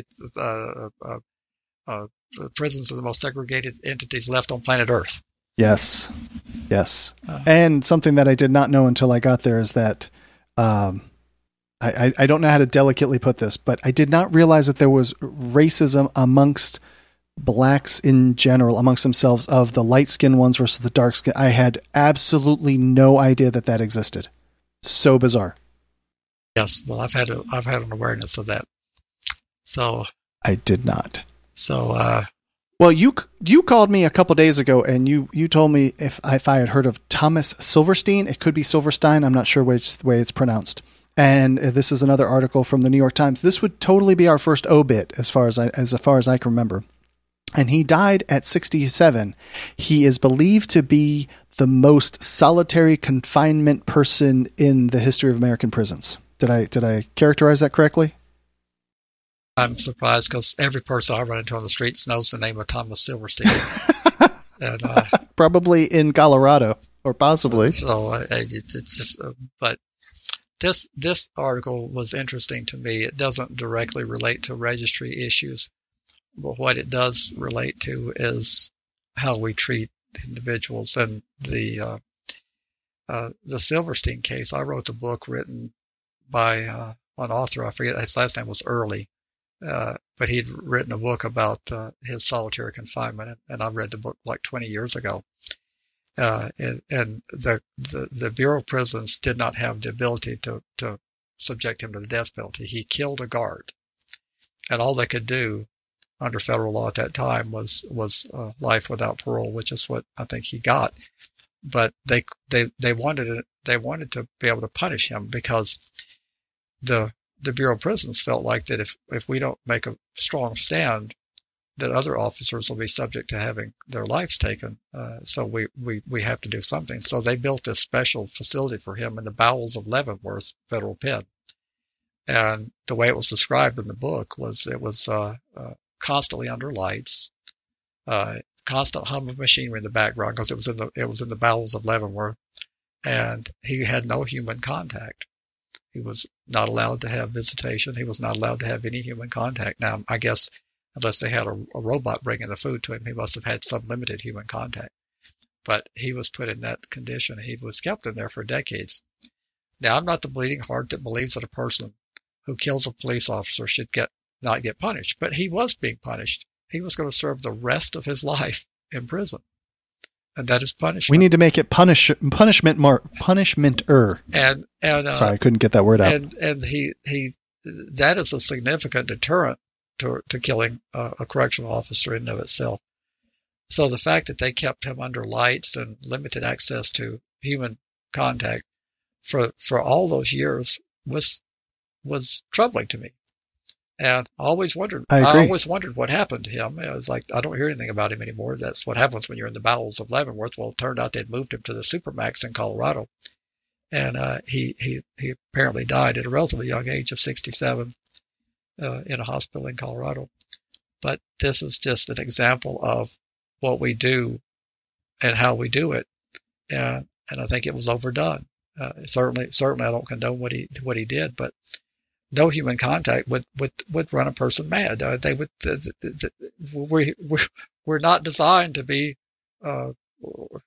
prisons are the most segregated entities left on planet Earth. Yes. And something that I did not know until I got there is that I don't know how to delicately put this, but I did not realize that there was racism amongst blacks in general, amongst themselves, of the light-skinned ones versus the dark-skinned. I had absolutely no idea that existed. So bizarre. Yes, well, I've had an awareness of that. So I did not. So, well, you called me a couple days ago, and you told me if I had heard of Thomas Silverstein. It could be Silverstein. I'm not sure which way it's pronounced. And this is another article from the New York Times. This would totally be our first obit, as far as I can remember. And he died at 67. He is believed to be the most solitary confinement person in the history of American prisons. Did I characterize that correctly? I'm surprised because every person I run into on the streets knows the name of Thomas Silverstein. And, probably in Colorado, or possibly. So but this article was interesting to me. It doesn't directly relate to registry issues, but what it does relate to is how we treat individuals. And the Silverstein case, I wrote the book written by an author, I forget, his last name was Early, but he'd written a book about his solitary confinement, and I read the book like 20 years ago. And the Bureau of Prisons did not have the ability to subject him to the death penalty. He killed a guard, and all they could do under federal law at that time was life without parole, which is what I think he got. But they wanted to be able to punish him because the Bureau of Prisons felt like that if we don't make a strong stand, that other officers will be subject to having their lives taken. So we have to do something. So they built this special facility for him in the bowels of Leavenworth Federal Pen. And the way it was described in the book was it was constantly under lights, constant hum of machinery in the background because it was in the bowels of Leavenworth, and he had no human contact. He was not allowed to have visitation. He was not allowed to have any human contact. Now, I guess unless they had a robot bringing the food to him, he must have had some limited human contact. But he was put in that condition. He was kept in there for decades. Now, I'm not the bleeding heart that believes that a person who kills a police officer should not get punished, but he was being punished. He was going to serve the rest of his life in prison, and that is punishment. We need to make it punishment-er. And sorry, I couldn't get that word out. And he that is a significant deterrent to killing a correctional officer in and of itself. So the fact that they kept him under lights and limited access to human contact for all those years was troubling to me. And I always wondered what happened to him. It was like, I don't hear anything about him anymore. That's what happens when you're in the bowels of Leavenworth. Well, it turned out they'd moved him to the Supermax in Colorado. And he apparently died at a relatively young age of 67 in a hospital in Colorado. But this is just an example of what we do and how we do it. And I think it was overdone. Certainly I don't condone what he did, but no human contact would run a person mad. We're not designed to be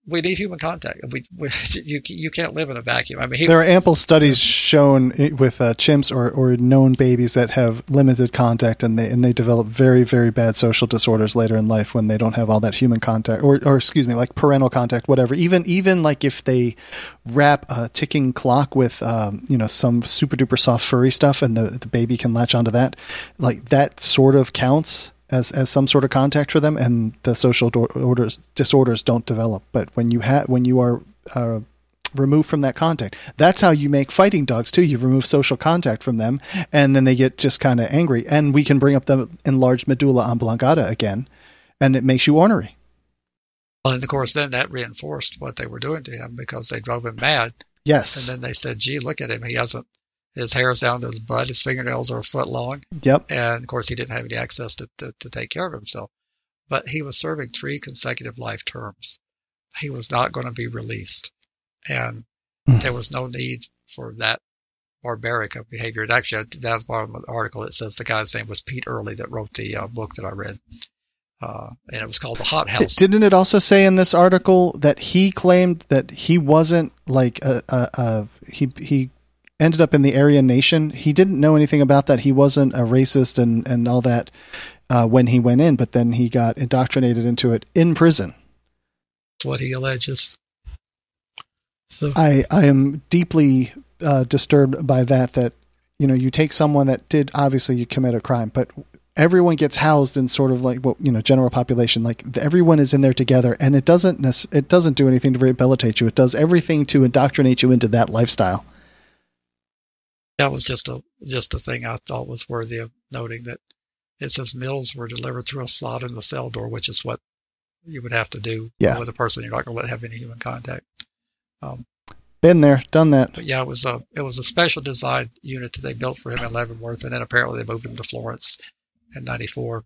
we need human contact. You can't live in a vacuum. I mean, there are ample studies shown with chimps or known babies that have limited contact, and they develop very, very bad social disorders later in life when they don't have all that human contact, or excuse me, like parental contact, whatever. Even like if they wrap a ticking clock with some super duper soft furry stuff, and the baby can latch onto that, like that sort of counts as some sort of contact for them, and the social disorders don't develop. But when you are removed from that contact, that's how you make fighting dogs too. You remove social contact from them, and then they get just kind of angry, and we can bring up the enlarged medulla oblongata again, and it makes you ornery. Well, and of course, then that reinforced what they were doing to him, because they drove him mad. Yes. And then they said, "Gee, look at him. His hair's down to his butt. His fingernails are a foot long." Yep. And of course, he didn't have any access to take care of himself. But he was serving 3 consecutive life terms. He was not going to be released. And there was no need for that barbaric of behavior. And actually, down at the bottom of the article, it says the guy's name was Pete Early that wrote the book that I read. And it was called The Hot House. Didn't it also say in this article that he claimed that he wasn't like he ended up in the Aryan Nation? He didn't know anything about that. He wasn't a racist and all that when he went in, but then he got indoctrinated into it in prison. That's what he alleges. So I am deeply disturbed by that, you take someone that did, obviously you commit a crime, but everyone gets housed in sort of like, general population, like everyone is in there together, and it doesn't do anything to rehabilitate you. It does everything to indoctrinate you into that lifestyle. that was just a thing I thought was worthy of noting, that it says meals were delivered through a slot in the cell door, which is what you would have to do with a person you're not going to let have any human contact. Been there, done that. But yeah, it was a special design unit that they built for him in Leavenworth, and then apparently they moved him to Florence in '94.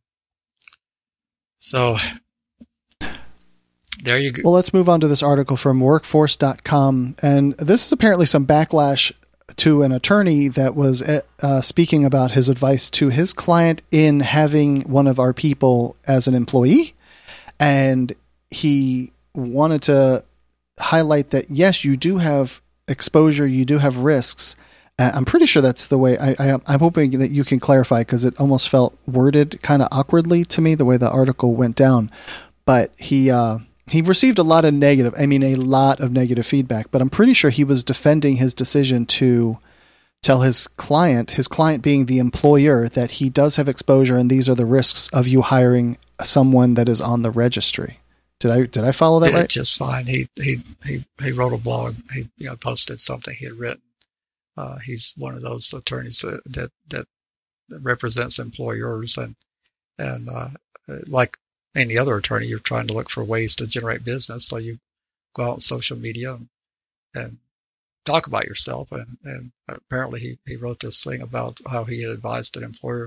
So there you go. Well, let's move on to this article from workforce.com. And this is apparently some backlash to an attorney that was speaking about his advice to his client in having one of our people as an employee. And he wanted to highlight that, yes, you do have exposure, you do have risks. I'm pretty sure that's the way. I'm hoping that you can clarify, because it almost felt worded kind of awkwardly to me, the way the article went down. But he received a lot of negative feedback, but I'm pretty sure he was defending his decision to tell his client being the employer, that he does have exposure and these are the risks of you hiring someone that is on the registry. Did I follow that right? Just fine. He wrote a blog. He posted something he had written. He's one of those attorneys that represents employers, and like any other attorney, you're trying to look for ways to generate business. So you go out on social media and talk about yourself. And apparently he wrote this thing about how he had advised an employer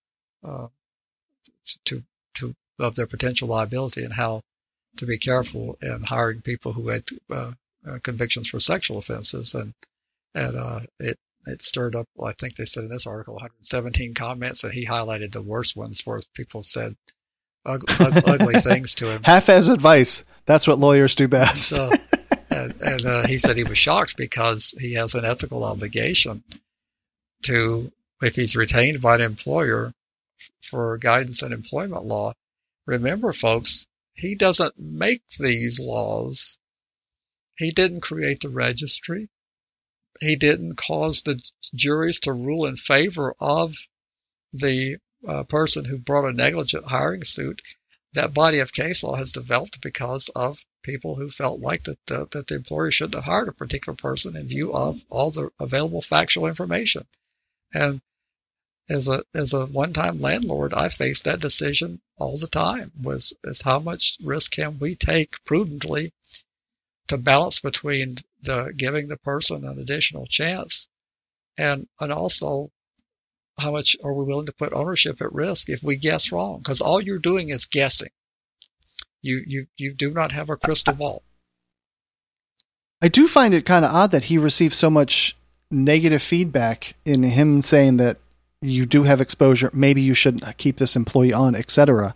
to of their potential liability, and how to be careful in hiring people who had convictions for sexual offenses. And it stirred up, I think they said in this article, 117 comments, and he highlighted the worst ones where people said ugly things to him. Half-ass advice. That's what lawyers do best. So, and he said he was shocked because he has an ethical obligation to, if he's retained by an employer for guidance in employment law. Remember, folks, he doesn't make these laws. He didn't create the registry. He didn't cause the juries to rule in favor of the person who brought a negligent hiring suit. That body of case law has developed because of people who felt like that the employer shouldn't have hired a particular person in view of all the available factual information. And as a one-time landlord, I faced that decision all the time, is how much risk can we take prudently to balance between giving the person an additional chance and also how much are we willing to put ownership at risk if we guess wrong? Because all you're doing is guessing. You do not have a crystal ball. I do find it kind of odd that he received so much negative feedback in him saying that you do have exposure, maybe you shouldn't keep this employee on, etc.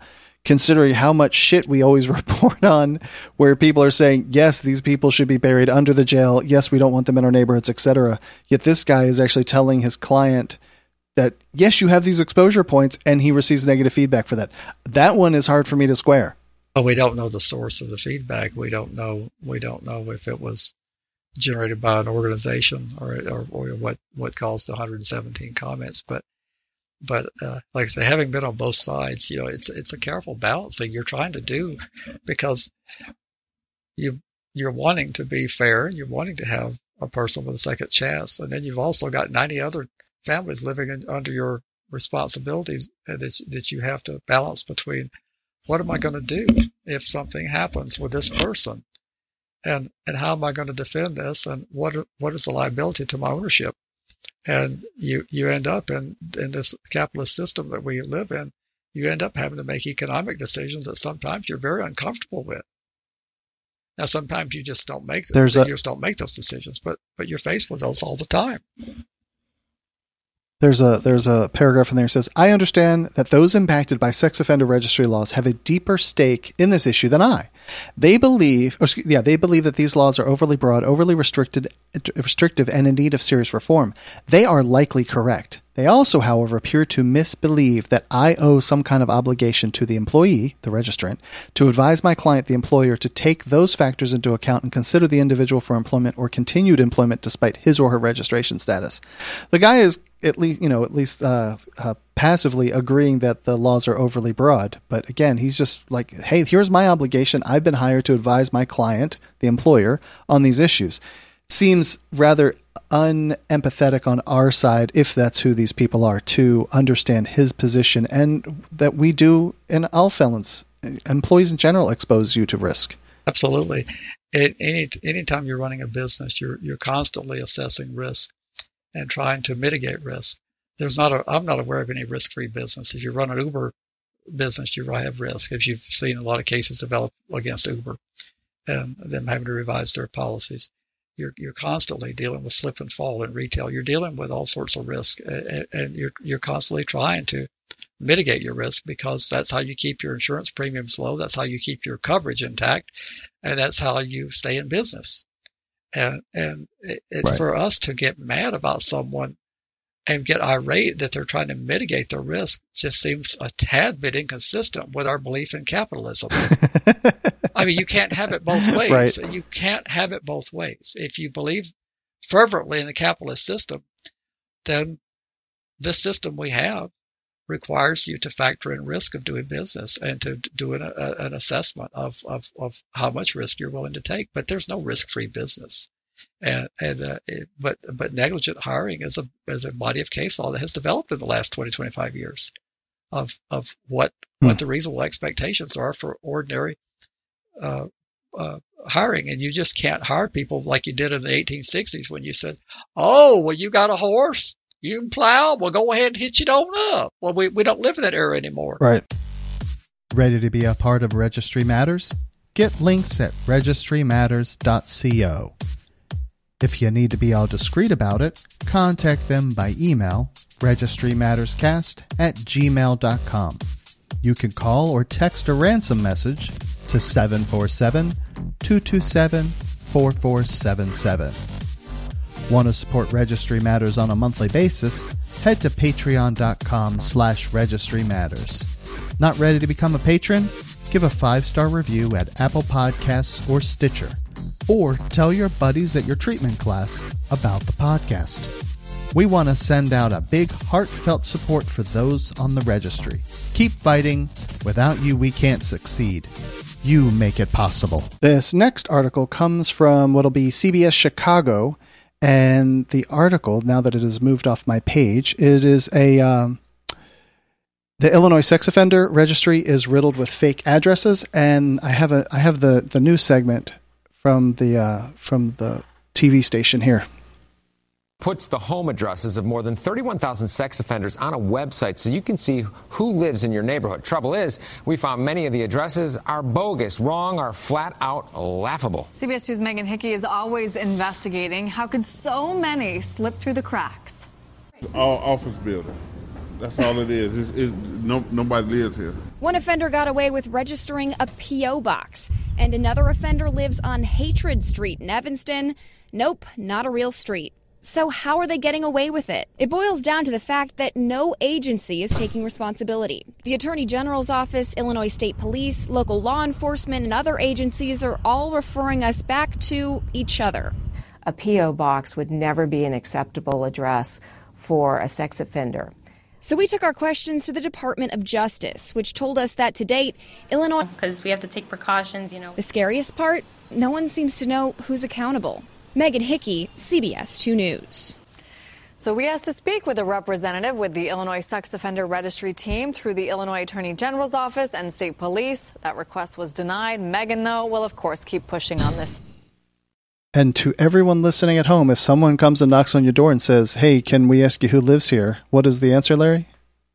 considering how much shit we always report on, where people are saying, yes, these people should be buried under the jail. Yes, we don't want them in our neighborhoods, etc. Yet this guy is actually telling his client that, yes, you have these exposure points, and he receives negative feedback for that. That one is hard for me to square. Well, we don't know the source of the feedback. We don't know if it was generated by an organization or what caused 117 comments. But like I say, having been on both sides, it's a careful balancing you're trying to do, because you're wanting to be fair, you're wanting to have a person with a second chance, and then you've also got 90 other families living under your responsibilities that you have to balance between, what am I going to do if something happens with this person, and how am I going to defend this, and what is the liability to my ownership? And you end up in this capitalist system that we live in, you end up having to make economic decisions that sometimes you're very uncomfortable with. Now, sometimes you just don't make them. You just don't make those decisions, but you're faced with those all the time. There's a paragraph in there that says, I understand that those impacted by sex offender registry laws have a deeper stake in this issue than I. They believe that these laws are overly broad, overly restrictive, and in need of serious reform. They are likely correct. They also, however, appear to misbelieve that I owe some kind of obligation to the employee, the registrant, to advise my client, the employer, to take those factors into account and consider the individual for employment or continued employment despite his or her registration status. The guy is at least passively agreeing that the laws are overly broad. But again, he's just like, hey, here's my obligation. I've been hired to advise my client, the employer, on these issues. Seems rather unempathetic on our side, if that's who these people are, to understand his position, and that we do in all felons, employees in general, expose you to risk. Absolutely. Anytime you're running a business, you're constantly assessing risk and trying to mitigate risk. I'm not aware of any risk-free business. If you run an Uber business, you have risk. If you've seen a lot of cases develop against Uber and them having to revise their policies, you're constantly dealing with slip and fall in retail. You're dealing with all sorts of risk, and you're constantly trying to mitigate your risk, because that's how you keep your insurance premiums low. That's how you keep your coverage intact, and that's how you stay in business. And it's right. For us to get mad about someone and get irate that they're trying to mitigate the risk just seems a tad bit inconsistent with our belief in capitalism. I mean, you can't have it both ways. Right. You can't have it both ways. If you believe fervently in the capitalist system, then this system we have requires you to factor in risk of doing business and to do an assessment of how much risk you're willing to take. But there's no risk-free business. But negligent hiring is a body of case law that has developed in the last 20, 25 years of what the reasonable expectations are for ordinary hiring. And you just can't hire people like you did in the 1860s when you said, oh, well, you got a horse? You can plow? Well, go ahead and hitch it on up. Well, we don't live in that era anymore. Right. Ready to be a part of Registry Matters? Get links at registrymatters.co. If you need to be all discreet about it, contact them by email, registrymatterscast@gmail.com. You can call or text a ransom message to 747-227-4477. Want to support Registry Matters on a monthly basis? Head to patreon.com/Registry Matters. Not ready to become a patron? Give a 5-star review at Apple Podcasts or Stitcher. Or tell your buddies at your treatment class about the podcast. We want to send out a big heartfelt support for those on the registry. Keep fighting. Without you, we can't succeed. You make it possible. This next article comes from what'll be CBS Chicago. And the article, now that it has moved off my page, it is the Illinois Sex Offender Registry is riddled with fake addresses, and I have the news segment from the TV station here. Puts the home addresses of more than 31,000 sex offenders on a website so you can see who lives in your neighborhood. Trouble is, we found many of the addresses are bogus, wrong, or flat out laughable. CBS 2's Megan Hickey is always investigating. How could so many slip through the cracks? All office building. That's all it is. Nobody lives here. One offender got away with registering a P.O. box, and another offender lives on Hatred Street in Evanston. Nope, not a real street. So how are they getting away with it? It boils down to the fact that no agency is taking responsibility. The Attorney General's office, Illinois State Police, local law enforcement, and other agencies are all referring us back to each other. A P.O. box would never be an acceptable address for a sex offender. So we took our questions to the Department of Justice, which told us that to date, Illinois... Because we have to take precautions, The scariest part? No one seems to know who's accountable. Megan Hickey, CBS 2 News. So we asked to speak with a representative with the Illinois Sex Offender Registry team through the Illinois Attorney General's office and state police. That request was denied. Megan, though, will of course keep pushing on this. And to everyone listening at home, if someone comes and knocks on your door and says, hey, can we ask you who lives here? What is the answer, Larry?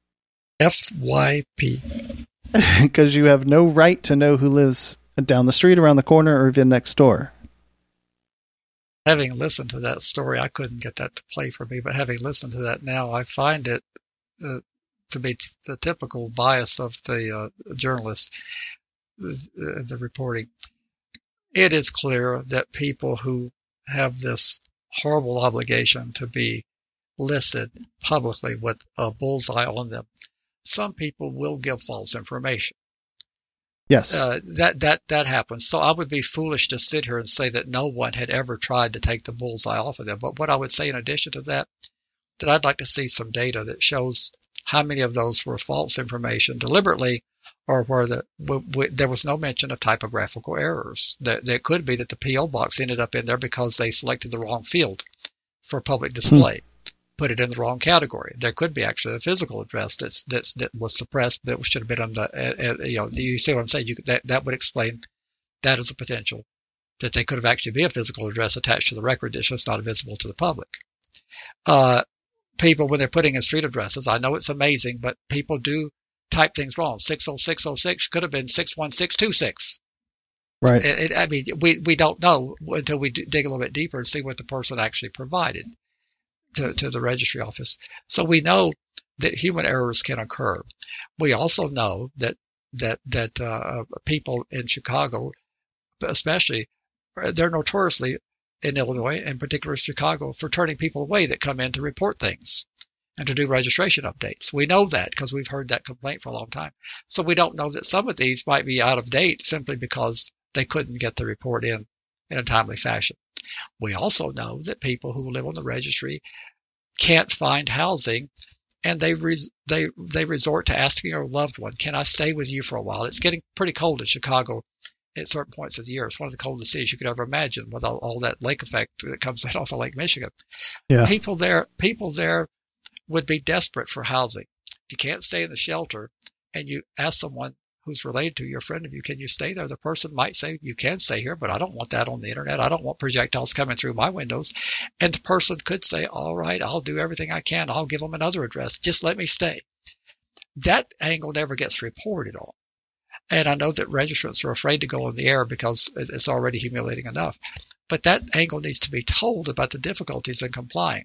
FYP. Because you have no right to know who lives down the street, around the corner, or even next door. Having listened to that story, I couldn't get that to play for me, but having listened to that now, I find it to be the typical bias of the journalist, the reporting. It is clear that people who have this horrible obligation to be listed publicly with a bullseye on them, some people will give false information. Yes. That happens. So I would be foolish to sit here and say that no one had ever tried to take the bullseye off of them. But what I would say in addition to that I'd like to see some data that shows how many of those were false information deliberately, or where there was no mention of typographical errors. There could be that the P.O. box ended up in there because they selected the wrong field for public display. Put it in the wrong category. There could be actually a physical address that was suppressed, but it should have been on the, you see what I'm saying? That would explain that as a potential, that they could have actually be a physical address attached to the record that's just not visible to the public. People, when they're putting in street addresses, I know it's amazing, but people do type things wrong. 60606 could have been 61626. Right. I mean, we don't know until we dig a little bit deeper and see what the person actually provided to the registry office. So we know that human errors can occur. We also know that people in Chicago, especially, they're notoriously in Illinois, in particular Chicago, for turning people away that come in to report things and to do registration updates. We know that because we've heard that complaint for a long time. So we don't know that some of these might be out of date simply because they couldn't get the report in a timely fashion. We also know that people who live on the registry can't find housing, and they resort to asking their loved one, can I stay with you for a while? It's getting pretty cold in Chicago at certain points of the year. It's one of the coldest cities you could ever imagine with all that lake effect that comes out off of Lake Michigan. Yeah. People there would be desperate for housing. If you can't stay in the shelter and you ask someone who's related to you, a friend of you, can you stay there? The person might say, you can stay here, but I don't want that on the internet. I don't want projectiles coming through my windows. And the person could say, all right, I'll do everything I can. I'll give them another address. Just let me stay. That angle never gets reported on. And I know that registrants are afraid to go on the air because it's already humiliating enough. But that angle needs to be told about the difficulties in complying.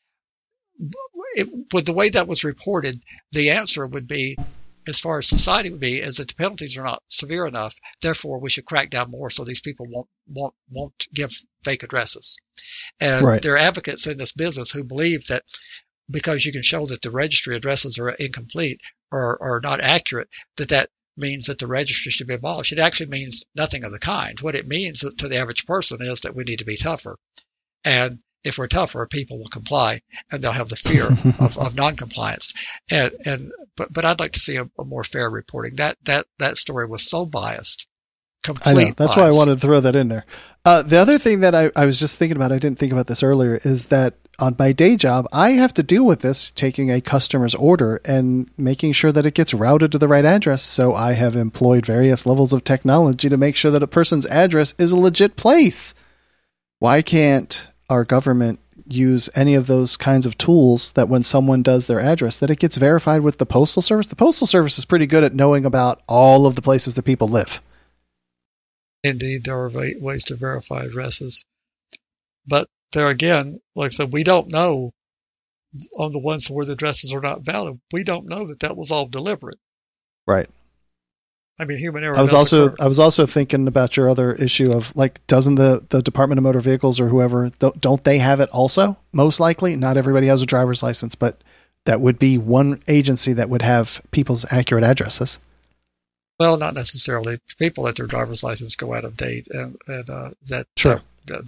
With the way that was reported, the answer would be, as far as society would be, is that the penalties are not severe enough. Therefore, we should crack down more so these people won't give fake addresses. And right. There are advocates in this business who believe that because you can show that the registry addresses are incomplete or not accurate, that means that the registry should be abolished. It actually means nothing of the kind. What it means to the average person is that we need to be tougher. And if we're tougher, people will comply, and they'll have the fear of noncompliance. But I'd like to see a more fair reporting. That story was so biased. I know. That's why I wanted to throw that in there. The other thing that I was just thinking about, I didn't think about this earlier, is that on my day job, I have to deal with this, taking a customer's order and making sure that it gets routed to the right address. So I have employed various levels of technology to make sure that a person's address is a legit place. Why can't our government use any of those kinds of tools that when someone does their address, that it gets verified with the Postal Service? The Postal Service is pretty good at knowing about all of the places that people live. Indeed, there are ways to verify addresses. But there again, like I said, we don't know on the ones where the addresses are not valid, we don't know that was all deliberate. Right. I mean, human error. I was also thinking about your other issue of, like, doesn't the Department of Motor Vehicles or whoever, don't they have it also? Most likely, not everybody has a driver's license, but that would be one agency that would have people's accurate addresses. Well, not necessarily. People let their driver's license go out of date, and that sure.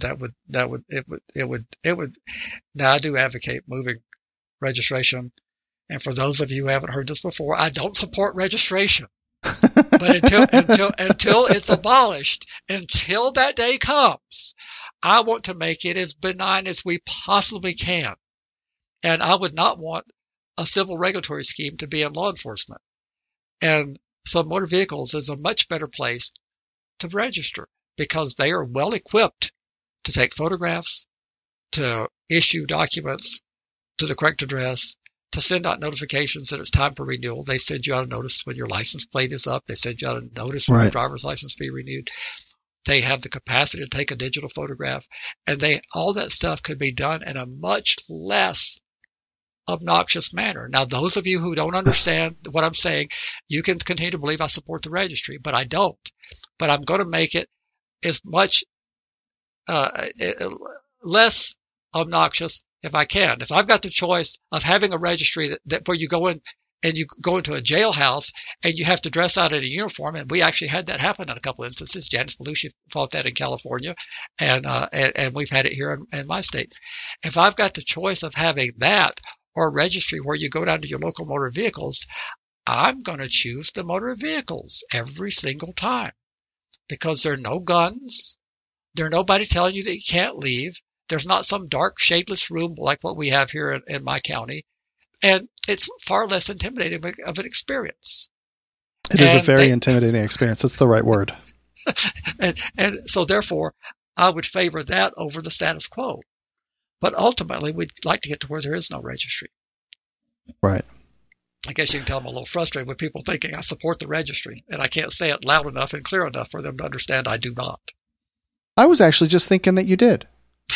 It would. Now, I do advocate moving registration, and for those of you who haven't heard this before, I don't support registration. But until it's abolished, until that day comes, I want to make it as benign as we possibly can. And I would not want a civil regulatory scheme to be in law enforcement. And so motor vehicles is a much better place to register because they are well equipped to take photographs, to issue documents to the correct address, to send out notifications that it's time for renewal. They send you out a notice when your license plate is up. They send you out a notice when your driver's license be renewed. They have the capacity to take a digital photograph, and all that stuff could be done in a much less obnoxious manner. Now, those of you who don't understand what I'm saying, you can continue to believe I support the registry, but I don't. But I'm going to make it as much less obnoxious if I can. If I've got the choice of having a registry that where you go in and you go into a jailhouse and you have to dress out in a uniform, and we actually had that happen in a couple of instances. Janice Belushi fought that in California, and we've had it here in my state. If I've got the choice of having that or a registry where you go down to your local motor vehicles, I'm going to choose the motor vehicles every single time because there are no guns. There's nobody telling you that you can't leave. There's not some dark, shadeless room like what we have here in my county. And it's far less intimidating of an experience. It is a very intimidating experience. That's the right word. and so, therefore, I would favor that over the status quo. But ultimately, we'd like to get to where there is no registry. Right. I guess you can tell I'm a little frustrated with people thinking I support the registry, and I can't say it loud enough and clear enough for them to understand I do not. I was actually just thinking that you did.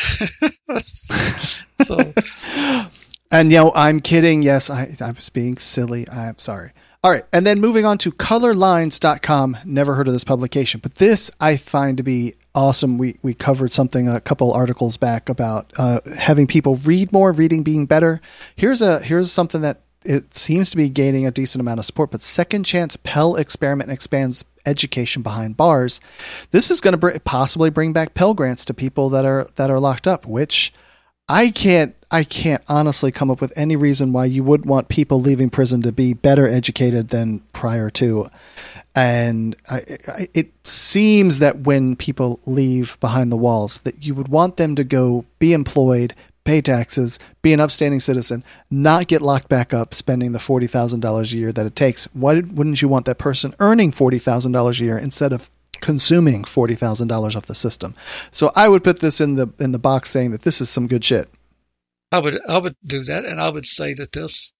So, and I'm kidding. Yes, I was being silly. I'm sorry. All right. And then moving on to colorlines.com. Never heard of this publication, but this I find to be awesome. We covered something a couple articles back about having people read more, reading being better. Here's something that it seems to be gaining a decent amount of support, but Second Chance Pell Experiment expands education behind bars. This is going to possibly bring back Pell Grants to people that are locked up, which I can't honestly come up with any reason why you would want people leaving prison to be better educated than prior to. And it seems that when people leave behind the walls, that you would want them to go be employed, pay taxes, be an upstanding citizen, not get locked back up spending the $40,000 a year that it takes. Why wouldn't you want that person earning $40,000 a year instead of consuming $40,000 off the system? So I would put this in the box saying that this is some good shit. I would do that, and I would say that this,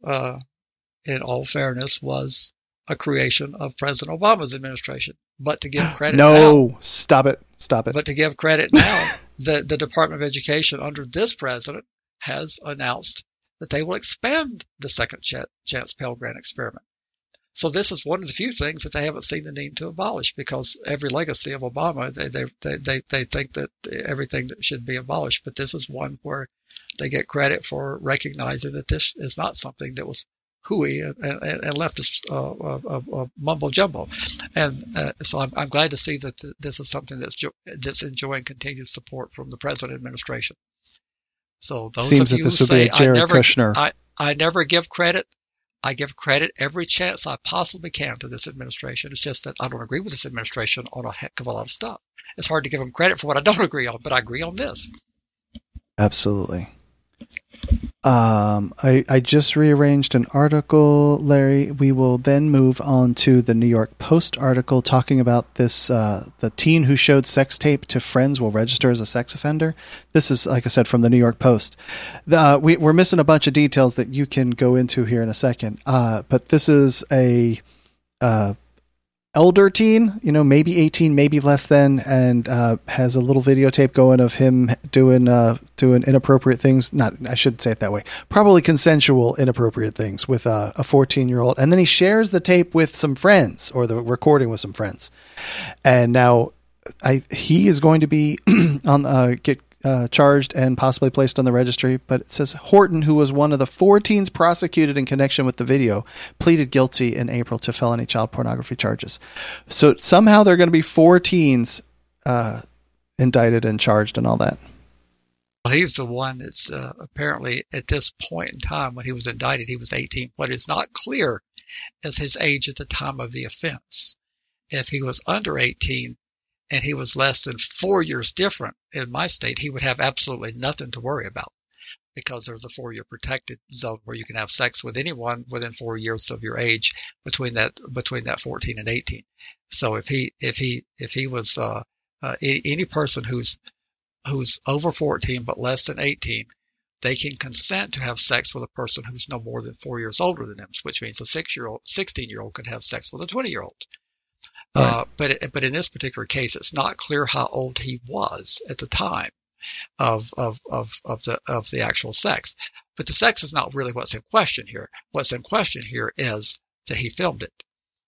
in all fairness, was a creation of President Obama's administration. But to give credit now... Stop it. But to give credit now, the Department of Education under this president has announced that they will expand the Second Chance Pell Grant experiment. So this is one of the few things that they haven't seen the need to abolish, because every legacy of Obama, they think that everything that should be abolished. But this is one where they get credit for recognizing that this is not something that was hooey and leftist mumbo jumbo. And so I'm glad to see that this is something that's enjoying continued support from the present administration. So those of you who say I never give credit, I give credit every chance I possibly can to this administration. It's just that I don't agree with this administration on a heck of a lot of stuff. It's hard to give them credit for what I don't agree on, but I agree on this. Absolutely. I just rearranged an article, Larry. We will then move on to the New York Post article talking about this, the teen who showed sex tape to friends will register as a sex offender. This is, like I said, from the New York Post. We're missing a bunch of details that you can go into here in a second. But this is a elder teen, maybe 18, maybe less than, and has a little videotape going of him doing inappropriate things. I shouldn't say it that way. Probably consensual inappropriate things with a 14-year-old. And then he shares the tape with some friends, or the recording with some friends. And now he is going to be get charged and possibly placed on the registry, but it says Horton, who was one of the 4 teens prosecuted in connection with the video, pleaded guilty in April to felony child pornography charges. So somehow there are going to be 4 teens indicted and charged and all that. Well, he's the one that's apparently at this point in time when he was indicted, he was 18. What is not clear is his age at the time of the offense. If he was under 18, and he was less than 4 years different in my state, he would have absolutely nothing to worry about, because there's a 4-year protected zone where you can have sex with anyone within 4 years of your age between that 14 and 18. So if he was any person who's over 14 but less than 18, they can consent to have sex with a person who's no more than 4 years older than them, which means a 16-year-old could have sex with a 20-year-old. Right. But in this particular case, it's not clear how old he was at the time of the actual sex. But the sex is not really what's in question here. What's in question here is that he filmed it,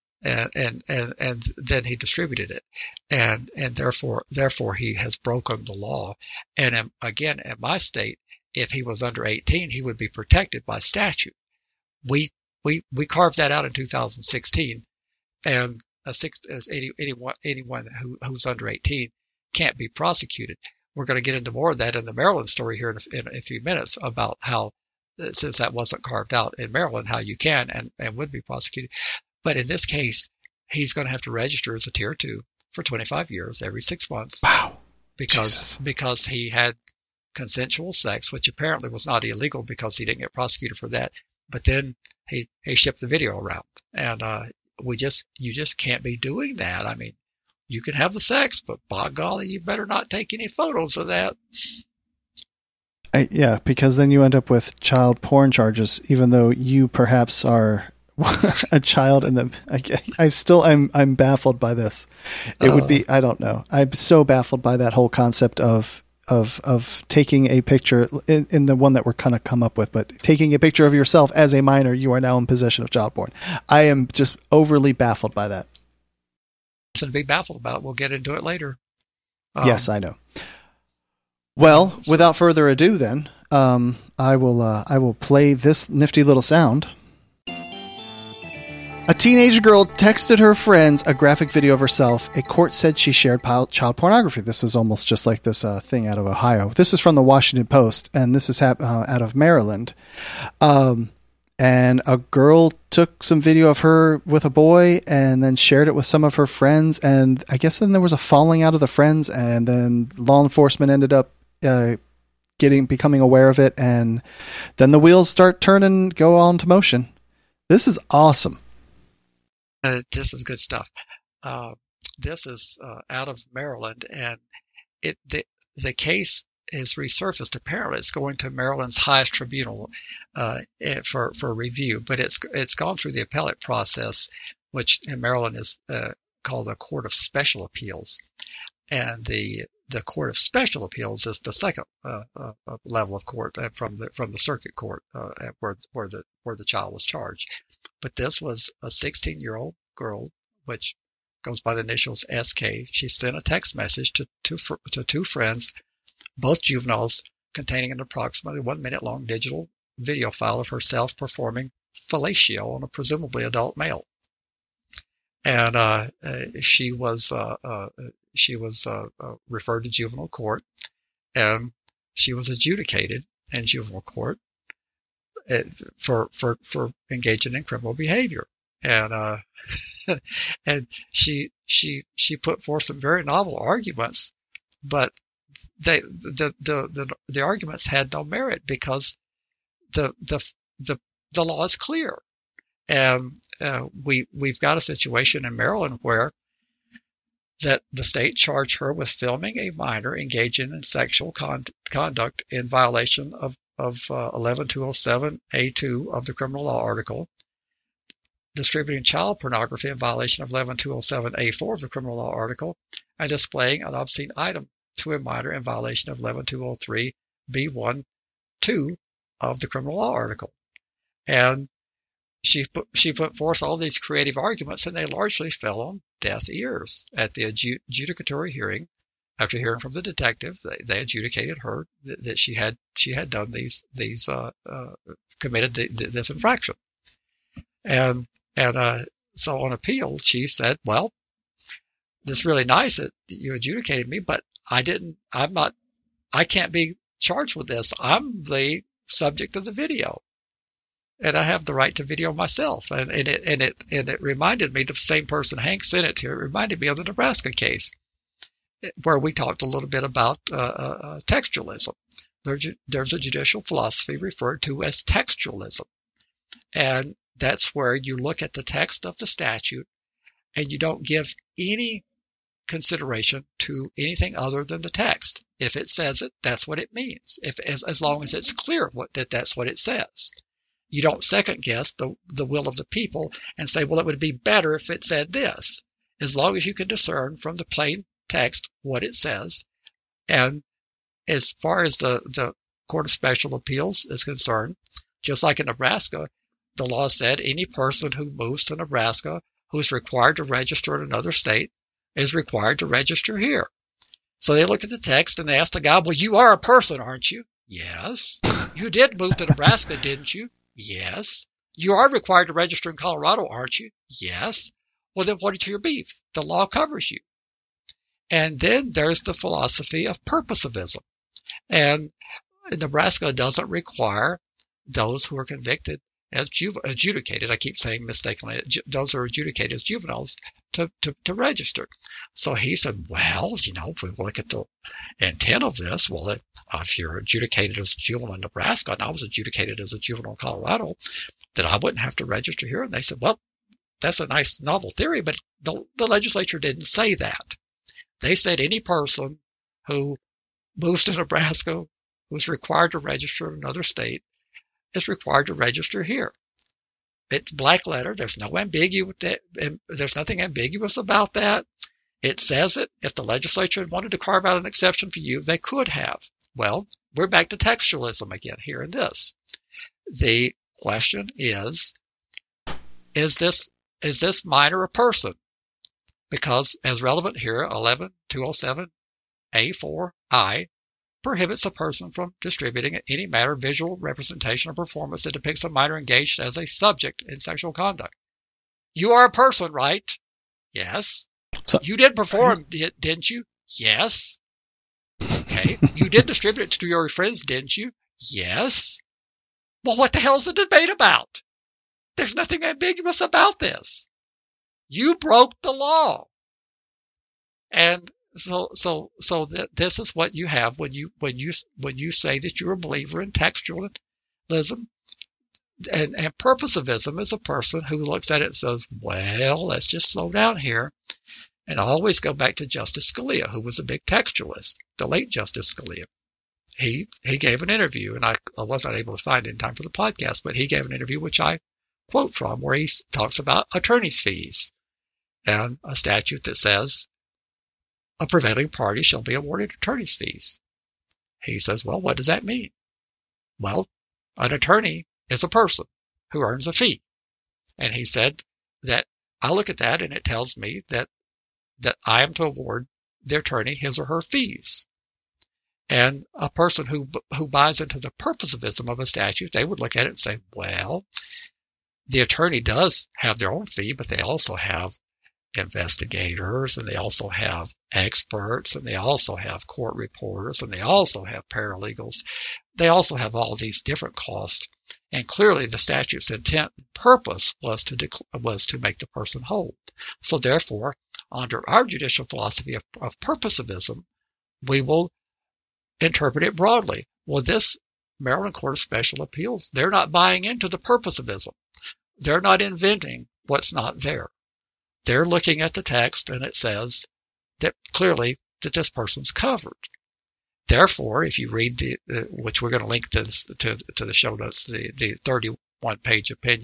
and then he distributed it, and therefore he has broken the law. And again, in my state, if he was under 18, he would be protected by statute. We carved that out in 2016, and anyone who's under 18 can't be prosecuted. We're going to get into more of that in the Maryland story here in a few minutes about how, since that wasn't carved out in Maryland, how you can and would be prosecuted. But in this case, he's going to have to register as a Tier 2 for 25 years every 6 months. Wow. Because he had consensual sex, which apparently was not illegal because he didn't get prosecuted for that. But then he shipped the video around, and you just can't be doing that. I mean, you can have the sex, but by golly, you better not take any photos of that. Yeah, because then you end up with child porn charges, even though you perhaps are a child. And I'm baffled by this. It would be, I don't know. I'm so baffled by that whole concept of taking a picture in the one that we're kind of come up with, but taking a picture of yourself as a minor, you are now in possession of child porn. I am just overly baffled by that. To be baffled about, we'll get into it later. Yes, I know. Well, without further ado, then I will play this nifty little sound. A teenage girl texted her friends a graphic video of herself. A court said she shared child pornography. This is almost just like this thing out of Ohio. This is from the Washington Post, and this is out of Maryland. And a girl took some video of her with a boy and then shared it with some of her friends. And I guess then there was a falling out of the friends, and then law enforcement ended up becoming aware of it. And then the wheels start turning, go on to motion. This is awesome. This is good stuff. This is out of Maryland, and the case is resurfaced. Apparently, it's going to Maryland's highest tribunal for review, but it's gone through the appellate process, which in Maryland is called the Court of Special Appeals, and the Court of Special Appeals is the second level of court from the circuit court where the child was charged. But this was a 16-year-old girl, which goes by the initials SK. She sent a text message to two friends, both juveniles, containing an approximately 1 minute long digital video file of herself performing fellatio on a presumably adult male. And she was referred to juvenile court, and she was adjudicated in juvenile court for engaging in criminal behavior. And and she put forth some very novel arguments, but the arguments had no merit because the law is clear. And we've got a situation in Maryland where that the state charged her with filming a minor engaging in sexual conduct in violation of 11207A2 of the criminal law article. distributing child pornography in violation of 11207A4 of the criminal law article, and displaying an obscene item to a minor in violation of 11203B1-2 of the criminal law article. And she put forth all these creative arguments, and they largely fell on deaf ears. At the adjudicatory hearing, after hearing from the detective, they adjudicated her that she had done committed this infraction. And so on appeal, she said, well, it's really nice that you adjudicated me, but I can't be charged with this. I'm the subject of the video, and I have the right to video myself. And it reminded me, the same person, Hank Sennett here, it reminded me of the Nebraska case, where we talked a little bit about textualism. There's a judicial philosophy referred to as textualism, and that's where you look at the text of the statute and you don't give any consideration to anything other than the text. If it says it, that's what it means. As long as it's clear that's what it says. You don't second guess the will of the people and say, well, it would be better if it said this. As long as you can discern from the plain text what it says. And as far as the Court of Special Appeals is concerned, just like in Nebraska, the law said any person who moves to Nebraska who's required to register in another state is required to register here. So they look at the text and they ask the guy, well, you are a person, aren't you? Yes. You did move to Nebraska, didn't you? Yes. You are required to register in Colorado, aren't you? Yes. Well, then what is your beef? The law covers you. And then there's the philosophy of purposivism. And Nebraska doesn't require those who are convicted as adjudicated, I keep saying mistakenly, those who are adjudicated as juveniles to register. So he said, well, if we look at the intent of this, well, if you're adjudicated as a juvenile in Nebraska and I was adjudicated as a juvenile in Colorado, then I wouldn't have to register here. And they said, well, that's a nice novel theory, but the legislature didn't say that. They said any person who moves to Nebraska who's required to register in another state is required to register here. It's black letter. There's nothing ambiguous about that. It says it. If the legislature wanted to carve out an exception for you, they could have. Well, we're back to textualism again here in this. The question is this minor a person? Because as relevant here, 11207A4I prohibits a person from distributing any matter, visual representation, or performance that depicts a minor engaged as a subject in sexual conduct. You are a person, right? Yes. So, you did perform, didn't you? Yes. Okay. You did distribute it to your friends, didn't you? Yes. Well, what the hell is the debate about? There's nothing ambiguous about this. You broke the law. And So this is what you have when you say that you're a believer in textualism, and purposivism is a person who looks at it and says, well, let's just slow down here. And I always go back to Justice Scalia, who was a big textualist, the late Justice Scalia. He gave an interview, and I wasn't able to find it in time for the podcast, but he gave an interview which I quote from, where he talks about attorney's fees and a statute that says a prevailing party shall be awarded attorney's fees. He says, well, what does that mean? Well, an attorney is a person who earns a fee. And he said that I look at that and it tells me that I am to award the attorney his or her fees. And a person who buys into the purposivism of a statute, they would look at it and say, well, the attorney does have their own fee, but they also have investigators, and they also have experts, and they also have court reporters, and they also have paralegals. They also have all these different costs. And clearly the statute's intent and purpose was to make the person whole. So therefore, under our judicial philosophy of purposivism, we will interpret it broadly. Well, this Maryland Court of Special Appeals, they're not buying into the purposivism. They're not inventing what's not there. They're looking at the text, and it says that clearly that this person's covered. Therefore, if you read which we're going to link to the show notes, the 31-page opinion,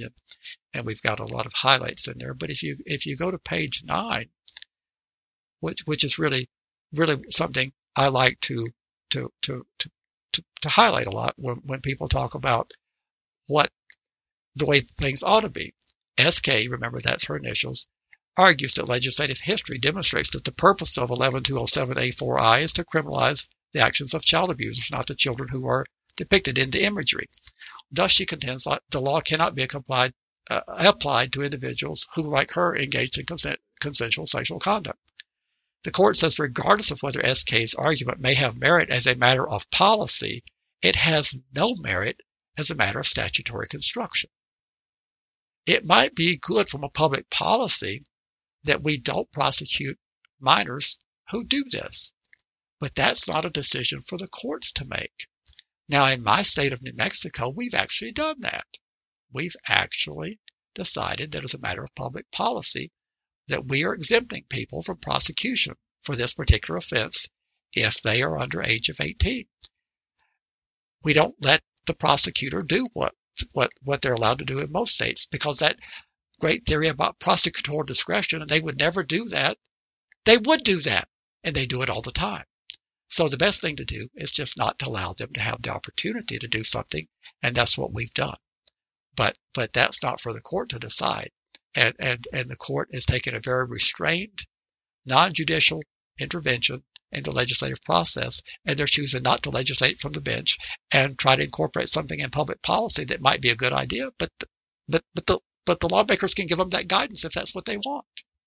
and we've got a lot of highlights in there. But if you go to page 9, which is really something I like to highlight a lot when people talk about what the way things ought to be. SK, remember that's her initials, argues that legislative history demonstrates that the purpose of 11207A4I is to criminalize the actions of child abusers, not the children who are depicted in the imagery. Thus, she contends that the law cannot be applied to individuals who, like her, engaged in consensual sexual conduct. The court says regardless of whether SK's argument may have merit as a matter of policy, it has no merit as a matter of statutory construction. It might be good from a public policy that we don't prosecute minors who do this, but that's not a decision for the courts to make. Now, in my state of New Mexico, we've actually done that. We've actually decided that as a matter of public policy that we are exempting people from prosecution for this particular offense if they are under age of 18. We don't let the prosecutor do what they're allowed to do in most states, because that great theory about prosecutorial discretion, and they would never do that. They would do that, and they do it all the time. So the best thing to do is just not to allow them to have the opportunity to do something, and that's what we've done. But that's not for the court to decide, and the court is taking a very restrained, non-judicial intervention in the legislative process, and they're choosing not to legislate from the bench and try to incorporate something in public policy that might be a good idea, but the lawmakers can give them that guidance if that's what they want.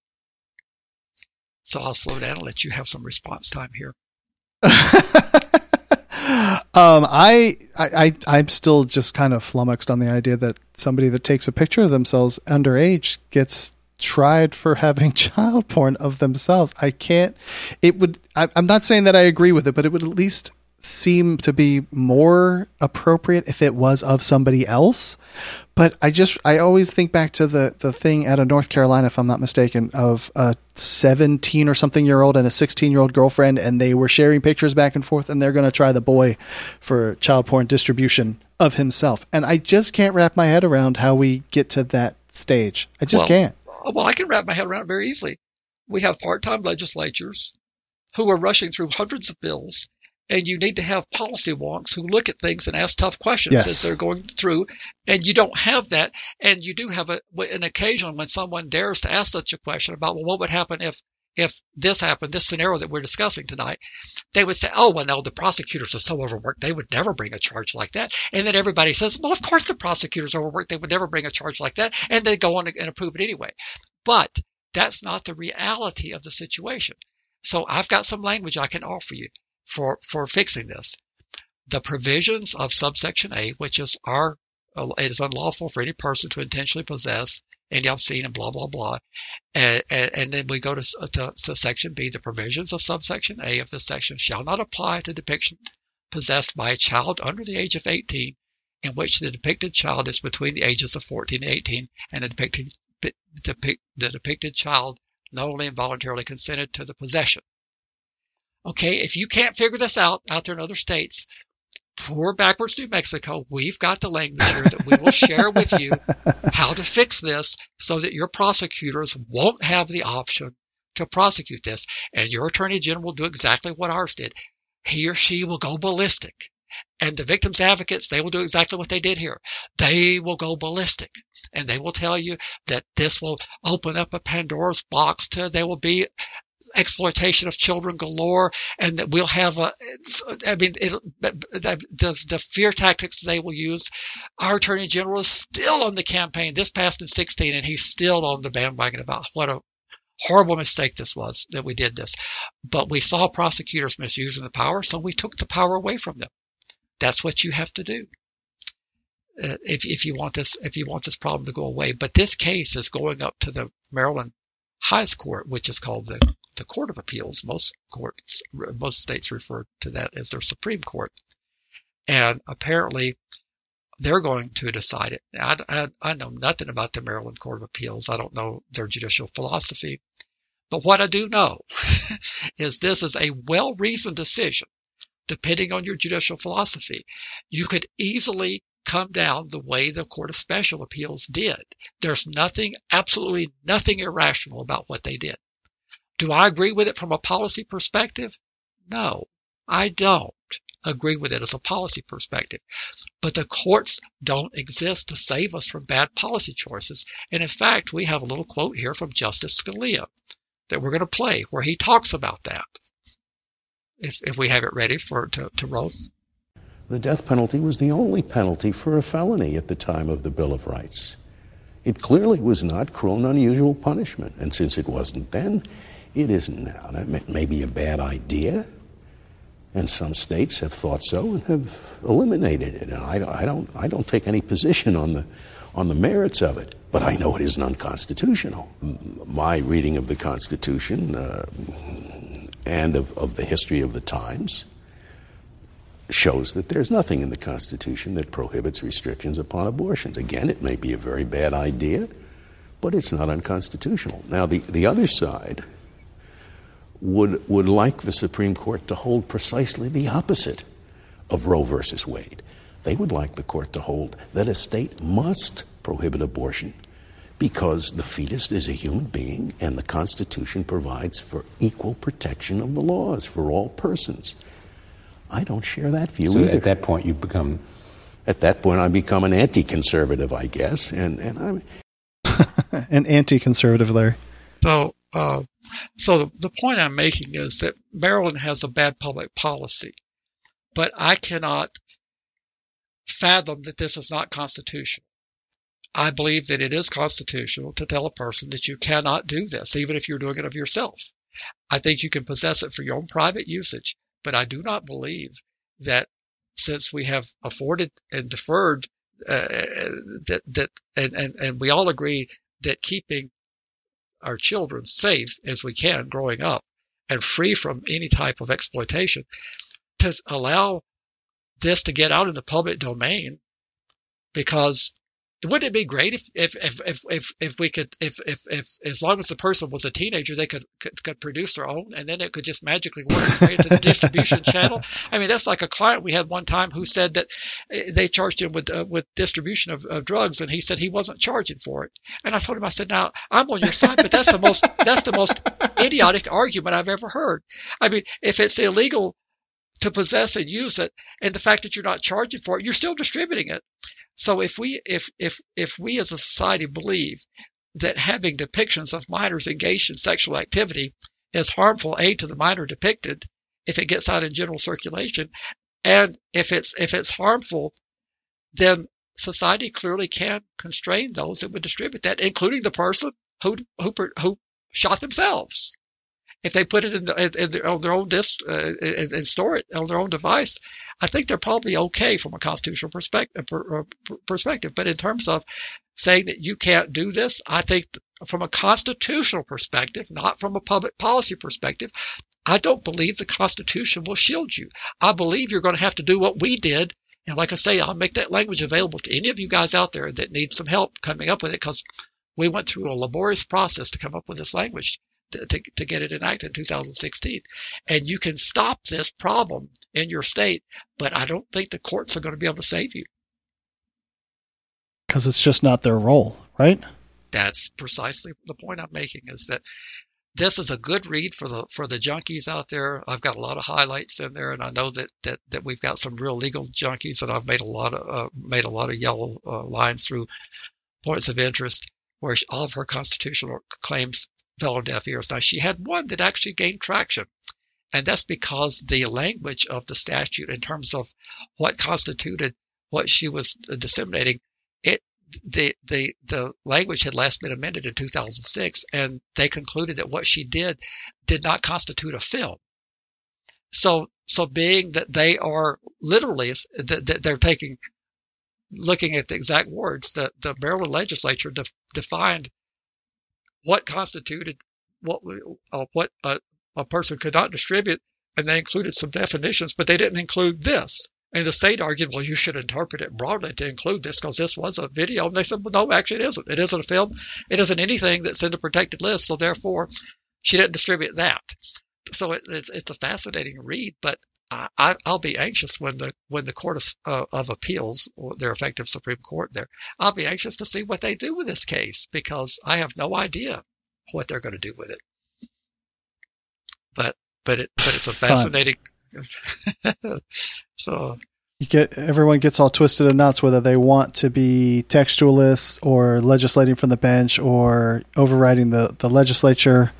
So I'll slow down and let you have some response time here. I'm still just kind of flummoxed on the idea that somebody that takes a picture of themselves underage gets tried for having child porn of themselves. I'm not saying that I agree with it, but it would at least seem to be more appropriate if it was of somebody else. But I always think back to the thing out of North Carolina, if I'm not mistaken, of a 17 or something year old and a 16-year-old girlfriend, and they were sharing pictures back and forth, and they're going to try the boy for child porn distribution of himself. And I just can't wrap my head around how we get to that stage. I just can't. Well, I can wrap my head around it very easily. We have part-time legislatures who are rushing through hundreds of bills, and you need to have policy wonks who look at things and ask tough questions as they're going through, and you don't have that. And you do have an occasion when someone dares to ask such a question about, well, what would happen if this happened, this scenario that we're discussing tonight? They would say, oh, well, no, the prosecutors are so overworked, they would never bring a charge like that. And then everybody says, well, of course the prosecutors are overworked, they would never bring a charge like that. And they go on and approve it anyway. But that's not the reality of the situation. So I've got some language I can offer you for fixing this. The provisions of subsection A, which is it is unlawful for any person to intentionally possess any obscene and blah, blah, blah. And then we go to section B. The provisions of subsection A of this section shall not apply to depiction possessed by a child under the age of 18 in which the depicted child is between the ages of 14 and 18, and the depicted child knowingly and voluntarily consented to the possession. Okay, if you can't figure this out there in other states, poor backwards New Mexico, we've got the language here that we will share with you how to fix this so that your prosecutors won't have the option to prosecute this. And your attorney general will do exactly what ours did. He or she will go ballistic. And the victims' advocates, they will do exactly what they did here. They will go ballistic. And they will tell you that this will open up a Pandora's box there will be exploitation of children galore, and that we'll have the fear tactics they will use. Our attorney general is still on the campaign. This passed in 2016, and he's still on the bandwagon about what a horrible mistake this was that we did this. But we saw prosecutors misusing the power, so we took the power away from them. That's what you have to do if you want this problem to go away. But this case is going up to the Maryland highest court, which is called the Court of Appeals. Most states refer to that as their Supreme Court. And apparently they're going to decide it. I know nothing about the Maryland Court of Appeals. I don't know their judicial philosophy. But what I do know is this is a well-reasoned decision, depending on your judicial philosophy. You could easily come down the way the Court of Special Appeals did. There's absolutely nothing irrational about what they did. Do I agree with it from a policy perspective? No, I don't agree with it as a policy perspective. But the courts don't exist to save us from bad policy choices. And in fact, we have a little quote here from Justice Scalia that we're going to play where he talks about that. If we have it ready to roll. The death penalty was the only penalty for a felony at the time of the Bill of Rights. It clearly was not cruel and unusual punishment. And since it wasn't then, it isn't now. That may be a bad idea. And some states have thought so and have eliminated it. And I don't take any position on the merits of it, but I know it isn't unconstitutional. My reading of the Constitution and of the history of the times shows that there's nothing in the Constitution that prohibits restrictions upon abortions. Again, it may be a very bad idea, but it's not unconstitutional. Now, the other side would like the Supreme Court to hold precisely the opposite of Roe versus Wade. They would like the court to hold that a state must prohibit abortion because the fetus is a human being and the Constitution provides for equal protection of the laws for all persons. I don't share that view either. At that point, you become... At that point, I become an anti-conservative, I guess, and I'm... An anti-conservative, Larry. So the point I'm making is that Maryland has a bad public policy, but I cannot fathom that this is not constitutional. I believe that it is constitutional to tell a person that you cannot do this, even if you're doing it of yourself. I think you can possess it for your own private usage, but I do not believe that since we have afforded and deferred and we all agree that keeping our children safe as we can growing up and free from any type of exploitation, to allow this to get out in the public domain, because wouldn't it be great if we could, as long as the person was a teenager, they could produce their own, and then it could just magically work its way into the distribution channel? I mean, that's like a client we had one time who said that they charged him with distribution of drugs, and he said he wasn't charging for it. And I told him, I said, now I'm on your side, but that's the most idiotic argument I've ever heard. I mean, if it's illegal to possess and use it, and the fact that you're not charging for it, you're still distributing it. So if we as a society believe that having depictions of minors engaged in sexual activity is harmful, to the minor depicted, if it gets out in general circulation, and if it's harmful, then society clearly can constrain those that would distribute that, including the person who shot themselves. If they put it on their own disk and store it on their own device, I think they're probably okay from a constitutional perspective. But in terms of saying that you can't do this, I think from a constitutional perspective, not from a public policy perspective, I don't believe the Constitution will shield you. I believe you're going to have to do what we did. And like I say, I'll make that language available to any of you guys out there that need some help coming up with it, because we went through a laborious process to come up with this language to get it enacted in 2016. And you can stop this problem in your state, but I don't think the courts are going to be able to save you. Because it's just not their role, right? That's precisely the point I'm making, is that this is a good read for the junkies out there. I've got a lot of highlights in there, and I know that we've got some real legal junkies, and I've made a lot of yellow lines through points of interest where all of her constitutional claims fell on deaf ears. Now, she had one that actually gained traction, and that's because the language of the statute in terms of what constituted what she was disseminating, the language had last been amended in 2006, and they concluded that what she did not constitute a film. So being that they are literally, that they're looking at the exact words, the Maryland legislature defined what constituted what a person could not distribute, and they included some definitions, but they didn't include this. And the state argued, well, you should interpret it broadly to include this because this was a video. And they said, well, no, actually it isn't. It isn't a film. It isn't anything that's in the protected list. So therefore, she didn't distribute that. So it's a fascinating read, but I'll be anxious when the Court of Appeals, their effective Supreme Court there, I'll be anxious to see what they do with this case, because I have no idea what they're going to do with it. But it's a fascinating. So everyone gets all twisted in knots whether they want to be textualists or legislating from the bench or overriding the legislature.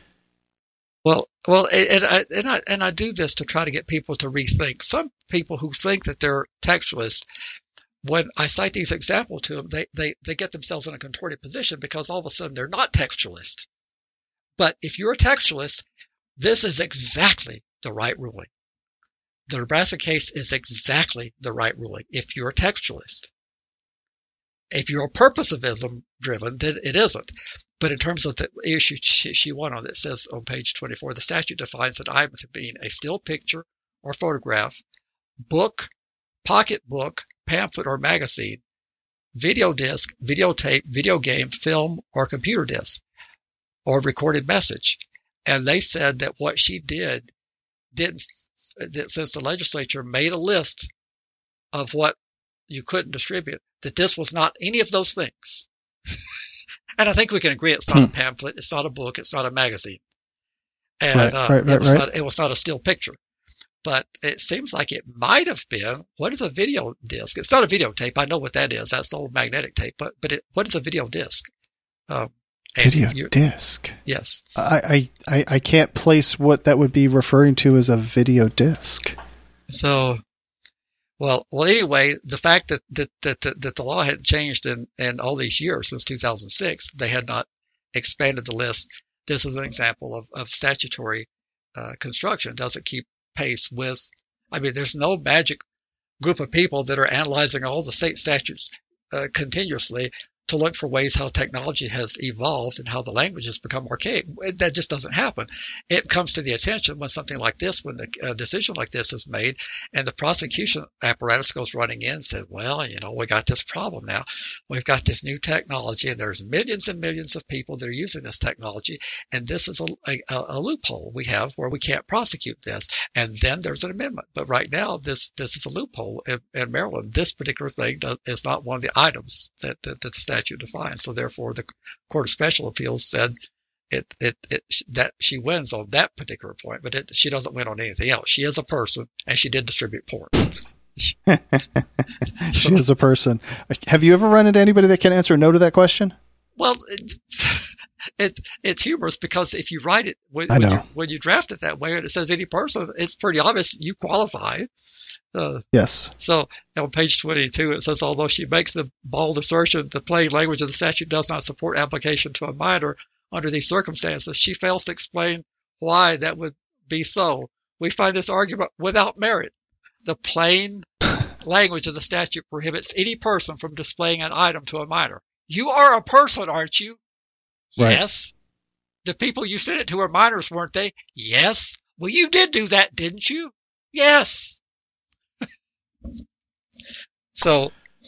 Well, and I do this to try to get people to rethink. Some people who think that they're textualists, when I cite these examples to them, they get themselves in a contorted position, because all of a sudden they're not textualist. But if you're a textualist, this is exactly the right ruling. The Nebraska case is exactly the right ruling if you're a textualist. If you're a purposivism driven, then it isn't. But in terms of the issue she won on, it says on page 24, the statute defines an item to mean a still picture or photograph, book, pocketbook, pamphlet or magazine, video disc, videotape, video game, film, or computer disc, or recorded message. And they said that what she did since the legislature made a list of what you couldn't distribute, that this was not any of those things. And I think we can agree it's not a pamphlet, it's not a book, it's not a magazine. And it was not a still picture. But it seems like it might have been, what is a video disc? It's not a videotape, I know what that is, that's the old magnetic tape, but what is a video disc? Video disc? Yes. I can't place what that would be referring to as a video disc. So, well, anyway, the fact that the law hadn't changed in all these years since 2006, they had not expanded the list. This is an example of statutory construction. It doesn't keep pace with, I mean, there's no magic group of people that are analyzing all the state statutes continuously to look for ways how technology has evolved and how the language has become archaic. That just doesn't happen. It comes to the attention when something like this, when the decision like this is made, and the prosecution apparatus goes running in and says, well, we got this problem now. We've got this new technology, and there's millions and millions of people that are using this technology, and this is a loophole we have where we can't prosecute this. And then there's an amendment. But right now, this is a loophole in Maryland. This particular thing is not one of the items that the statute defines. So therefore, the Court of Special Appeals said that she wins on that particular point, but she doesn't win on anything else. She is a person, and she did distribute porn. She is a person. Have you ever run into anybody that can answer no to that question? Well, it's humorous, because if you write it when you draft it that way and it says any person, it's pretty obvious you qualify. Yes. So on page 22 it says, although she makes the bold assertion the plain language of the statute does not support application to a minor under these circumstances, she fails to explain why that would be so. We find this argument without merit. The plain language of the statute prohibits any person from displaying an item to a minor. You are a person, aren't you? Right. Yes. The people you sent it to were minors, weren't they? Yes. Well, you did do that, didn't you? Yes. So,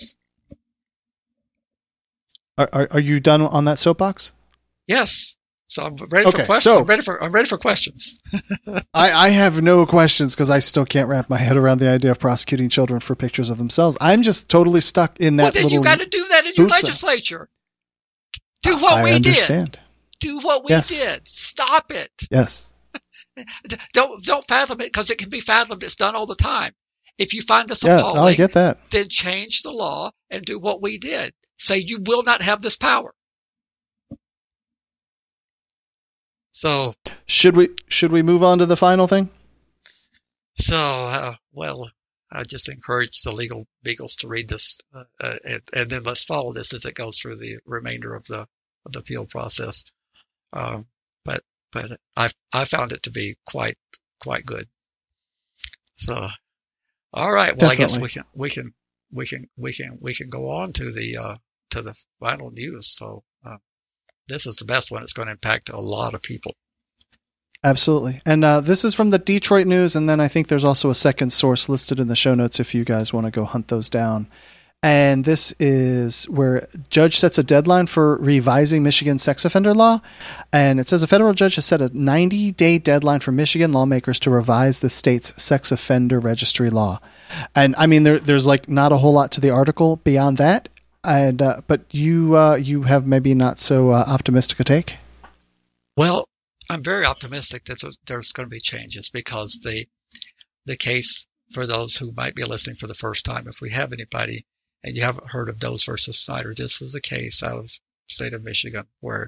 are you done on that soapbox? Yes. So I'm ready for questions. I'm ready for questions. I have no questions, because I still can't wrap my head around the idea of prosecuting children for pictures of themselves. I'm just totally stuck in that. Well, then you got to do that in your legislature. Do what we did. Do what we did. Stop it. Yes. Don't fathom it, because it can be fathomed. It's done all the time. If you find this appalling, I get that. Then change the law and do what we did. Say you will not have this power. So should we move on to the final thing? So I just encourage the legal beagles to read this, and then let's follow this as it goes through the remainder of the appeal process. But I found it to be quite good. So, all right. Well, definitely. I guess we can go on to the final news. So. This is the best one. It's going to impact a lot of people. Absolutely. And this is from the Detroit News, and then I think there's also a second source listed in the show notes if you guys want to go hunt those down. And this is where judge sets a deadline for revising Michigan sex offender law. And it says a federal judge has set a 90-day deadline for Michigan lawmakers to revise the state's sex offender registry law. And I mean, there's like not a whole lot to the article beyond that. And but you have maybe not so optimistic a take. Well, I'm very optimistic that there's going to be changes, because the case, for those who might be listening for the first time, if we have anybody and you haven't heard of Does versus Snyder, this is a case out of the state of Michigan where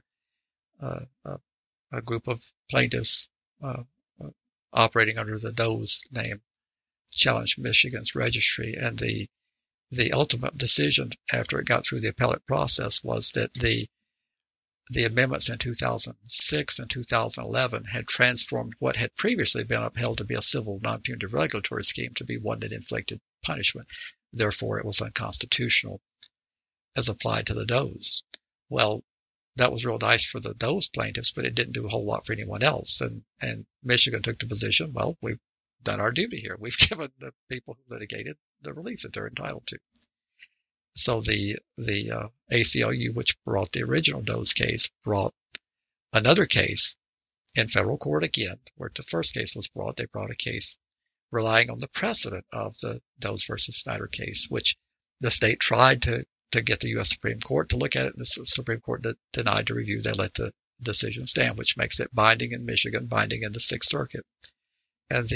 a group of plaintiffs operating under the Does name challenged Michigan's registry. And the ultimate decision after it got through the appellate process was that the amendments in 2006 and 2011 had transformed what had previously been upheld to be a civil non-punitive regulatory scheme to be one that inflicted punishment. Therefore, it was unconstitutional as applied to the Does. Well, that was real nice for the Does plaintiffs, but it didn't do a whole lot for anyone else. And Michigan took the position, well, we've done our duty here. We've given the people who litigated the relief that they're entitled to. So the ACLU, which brought the original Does case, brought another case in federal court again, where the first case was brought. They brought a case relying on the precedent of the Does versus Snyder case, which the state tried to get the U.S. Supreme Court to look at it. The Supreme Court denied to review. They let the decision stand, which makes it binding in Michigan, binding in the Sixth Circuit. And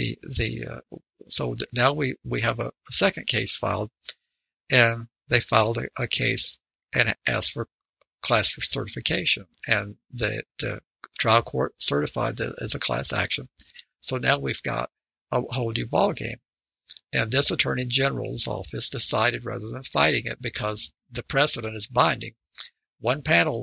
so now we have a second case filed, and they filed a case and asked for class certification, and the trial court certified that as a class action. So now we've got a whole new ballgame. And this Attorney General's office decided, rather than fighting it, because the precedent is binding, one panel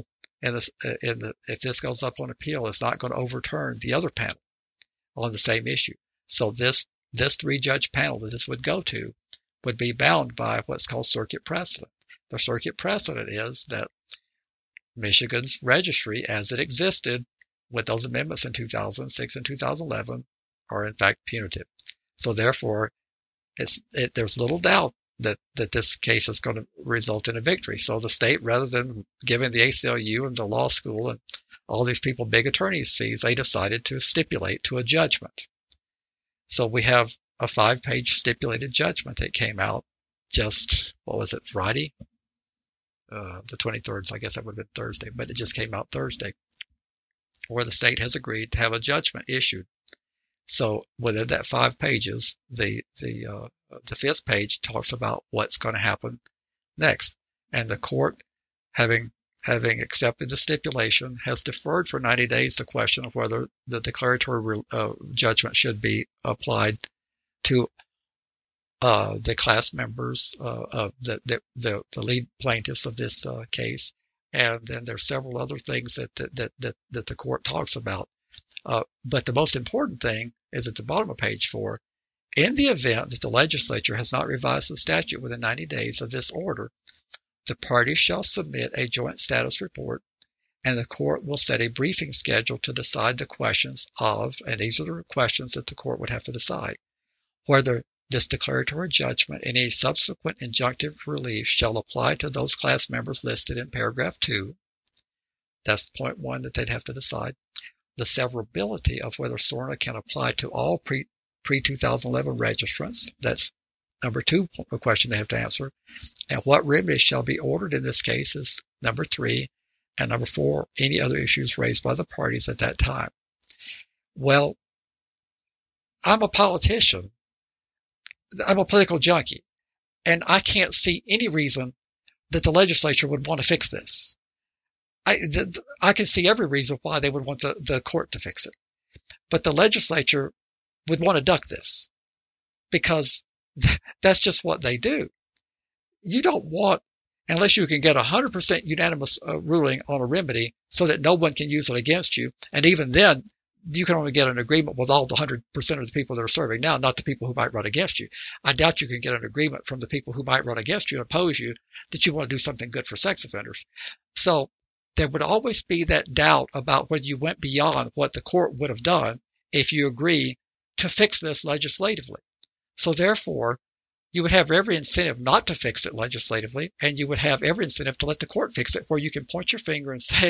if this goes up on appeal, is not going to overturn the other panel on the same issue. So this 3-judge panel that this would go to would be bound by what's called circuit precedent. The circuit precedent is that Michigan's registry, as it existed with those amendments in 2006 and 2011, are in fact punitive. So therefore, there's little doubt that this case is going to result in a victory. So the state, rather than giving the ACLU and the law school and all these people big attorney's fees, they decided to stipulate to a judgment. So we have a 5-page stipulated judgment that came out just, Friday? The 23rd, so I guess that would have been Thursday, but it just came out Thursday, where the state has agreed to have a judgment issued. So within that 5 pages, the 5th page talks about what's going to happen next. And the court, having accepted the stipulation, has deferred for 90 days the question of whether the declaratory judgment should be applied to the class members of the lead plaintiffs of this case. And then there's several other things that the court talks about. But the most important thing is at the bottom of page 4. In the event that the legislature has not revised the statute within 90 days of this order, the parties shall submit a joint status report, and the court will set a briefing schedule to decide the questions of, and these are the questions that the court would have to decide, whether this declaratory judgment and any subsequent injunctive relief shall apply to those class members listed in paragraph 2. That's point 1 that they'd have to decide. The severability of whether SORNA can apply to all pre-2011 registrants. That's number 2 a question they have to answer. And what remedies shall be ordered in this case is number 3. And number 4, any other issues raised by the parties at that time. Well, I'm a politician. I'm a political junkie. And I can't see any reason that the legislature would want to fix this. I can see every reason why they would want the court to fix it. But the legislature would want to duck this, because that's just what they do. You don't want, unless you can get 100% unanimous ruling on a remedy so that no one can use it against you. And even then, you can only get an agreement with all the 100% of the people that are serving now, not the people who might run against you. I doubt you can get an agreement from the people who might run against you and oppose you that you want to do something good for sex offenders. So there would always be that doubt about whether you went beyond what the court would have done if you agree to fix this legislatively. So therefore, you would have every incentive not to fix it legislatively, and you would have every incentive to let the court fix it, where you can point your finger and say,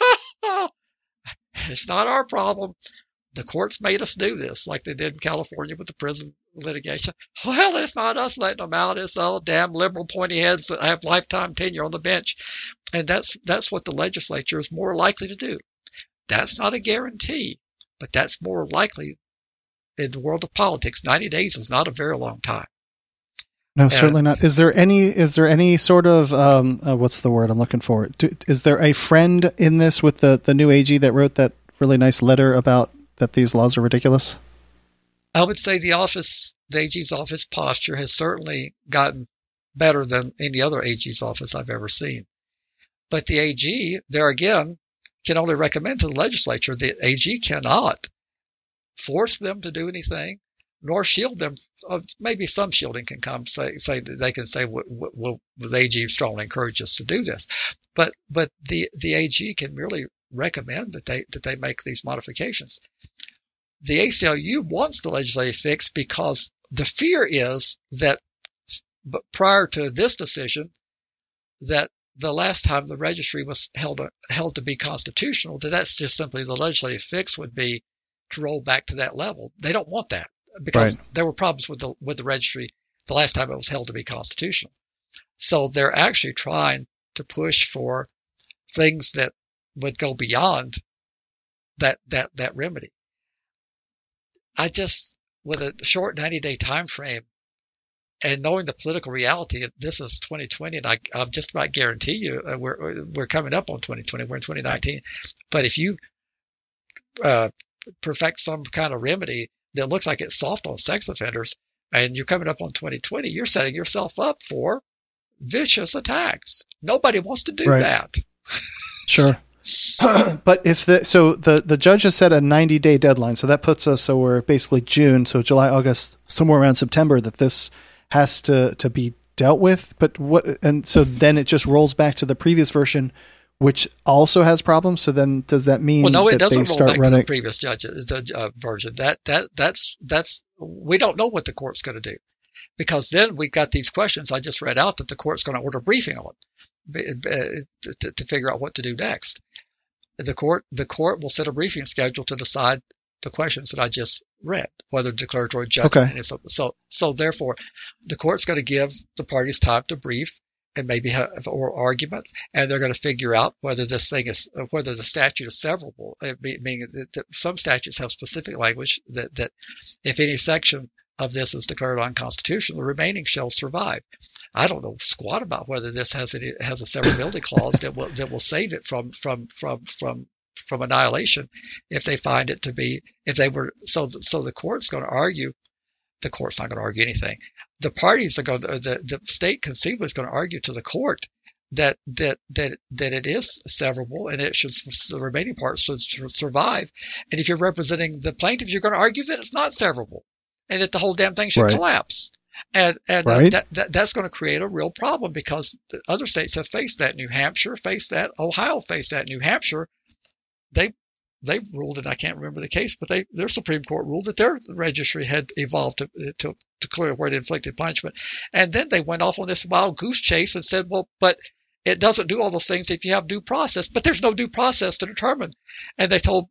it's not our problem. The courts made us do this, like they did in California with the prison litigation. Well, it's not us letting them out. It's all damn liberal pointy heads that have lifetime tenure on the bench. And that's what the legislature is more likely to do. That's not a guarantee, but that's more likely in the world of politics. 90 days is not a very long time. No, certainly not. Is there any sort of what's the word I'm looking for? Is there a friend in this with the new AG that wrote that really nice letter about that these laws are ridiculous? I would say the AG's office posture has certainly gotten better than any other AG's office I've ever seen. But the AG, there again, can only recommend to the legislature. The AG cannot force them to do anything, nor shield them. Maybe some shielding can come. Say that they can say, "Will the AG strongly encourage us to do this?" But the AG can merely recommend that they make these modifications. The ACLU wants the legislative fix because the fear is that prior to this decision, that the last time the registry was held to be constitutional, that's just simply the legislative fix would be to roll back to that level. They don't want that because there were problems with the registry the last time it was held to be constitutional. So they're actually trying to push for things that would go beyond that remedy. I just, with a short 90-day time frame and knowing the political reality, this is 2020, and I'm just about guarantee you we're coming up on 2020. We're in 2019. But if you perfect some kind of remedy that looks like it's soft on sex offenders, and you're coming up on 2020, you're setting yourself up for vicious attacks. Nobody wants to do that. Sure. But if the judge has set a 90-day deadline, so that puts us, so we're basically June, so July, August, somewhere around September, that this has to be dealt with. But and so then it just rolls back to the previous version, which also has problems. So then does that mean it doesn't they start roll back running to the previous version? That's we don't know what the court's going to do, because then we've got these questions I just read out that the court's going to order a briefing on to figure out what to do next. The court will set a briefing schedule to decide the questions that I just read, whether declaratory judgment. Okay. So therefore, the court's going to give the parties time to brief and maybe have oral arguments, and they're going to figure out whether the statute is severable. Meaning that some statutes have specific language that if any section of this is declared unconstitutional, the remaining shall survive. I don't know squat about whether this has a severability clause that will save it from annihilation if they find it to be, if they were, so the court's going to argue. The court's not going to argue anything. The parties are going to, the state conceivably is going to argue to the court that it is severable and it should, the remaining parts should survive. And if you're representing the plaintiff, you're going to argue that it's not severable and that the whole damn thing should collapse. And that's going to create a real problem, because the other states have faced that. New Hampshire faced that. Ohio faced that. New Hampshire, they've ruled, and I can't remember the case, but their Supreme Court ruled that their registry had evolved to clear where it inflicted punishment. And then they went off on this wild goose chase and said, well, but it doesn't do all those things if you have due process. But there's no due process to determine. And they said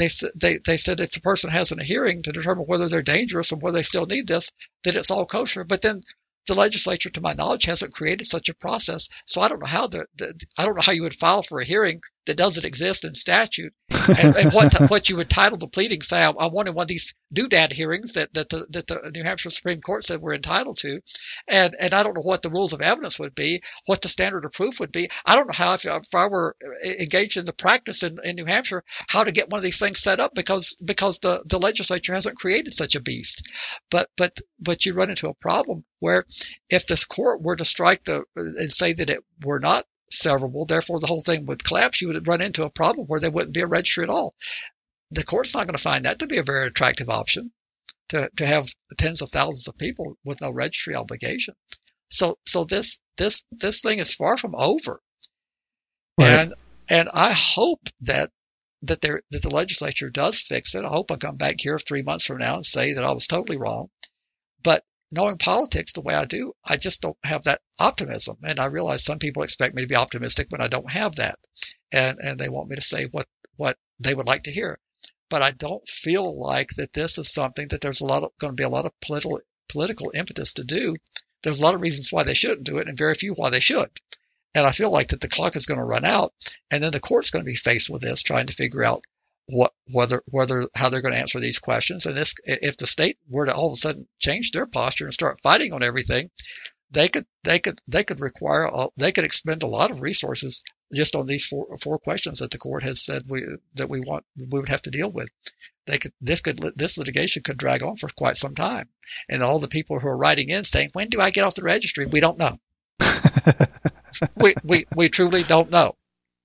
if the person has a hearing to determine whether they're dangerous and whether they still need this, then it's all kosher. But then the legislature, to my knowledge, hasn't created such a process. So I don't know how I don't know how you would file for a hearing that doesn't exist in statute, and what you would title the pleading. Say, I wanted one of these doodad hearings that the New Hampshire Supreme Court said we're entitled to, and I don't know what the rules of evidence would be, what the standard of proof would be. I don't know how, if I were engaged in the practice in New Hampshire, how to get one of these things set up, because the legislature hasn't created such a beast. But you run into a problem where if this court were to strike and say that it were not severable, therefore the whole thing would collapse, you would run into a problem where there wouldn't be a registry at all. The court's not going to find that to be a very attractive option, to have tens of thousands of people with no registry obligation. So this thing is far from over. Right. And I hope that the legislature does fix it. I hope I come back here 3 months from now and say that I was totally wrong. But knowing politics the way I do, I just don't have that optimism. And I realize some people expect me to be optimistic when I don't have that. And they want me to say what they would like to hear. But I don't feel like that this is something that there's going to be a lot of political impetus to do. There's a lot of reasons why they shouldn't do it and very few why they should. And I feel like that the clock is going to run out, and then the court's going to be faced with this, trying to figure out how they're going to answer these questions. And if the state were to all of a sudden change their posture and start fighting on everything, they could expend a lot of resources just on these four questions that the court has said we would have to deal with. This litigation could drag on for quite some time. And all the people who are writing in saying, when do I get off the registry? We don't know. we truly don't know.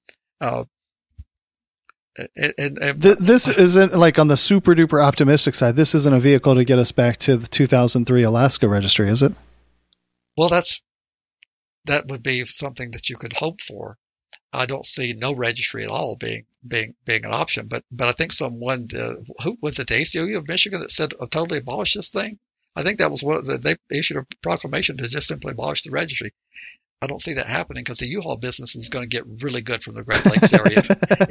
This isn't like on the super duper optimistic side. This isn't a vehicle to get us back to the 2003 Alaska registry, is it? Well, that would be something that you could hope for. I don't see no registry at all being an option. But I think someone, who was it, the ACLU of Michigan, that said totally abolish this thing? I think that was they issued a proclamation to just simply abolish the registry. I don't see that happening because the U-Haul business is going to get really good from the Great Lakes area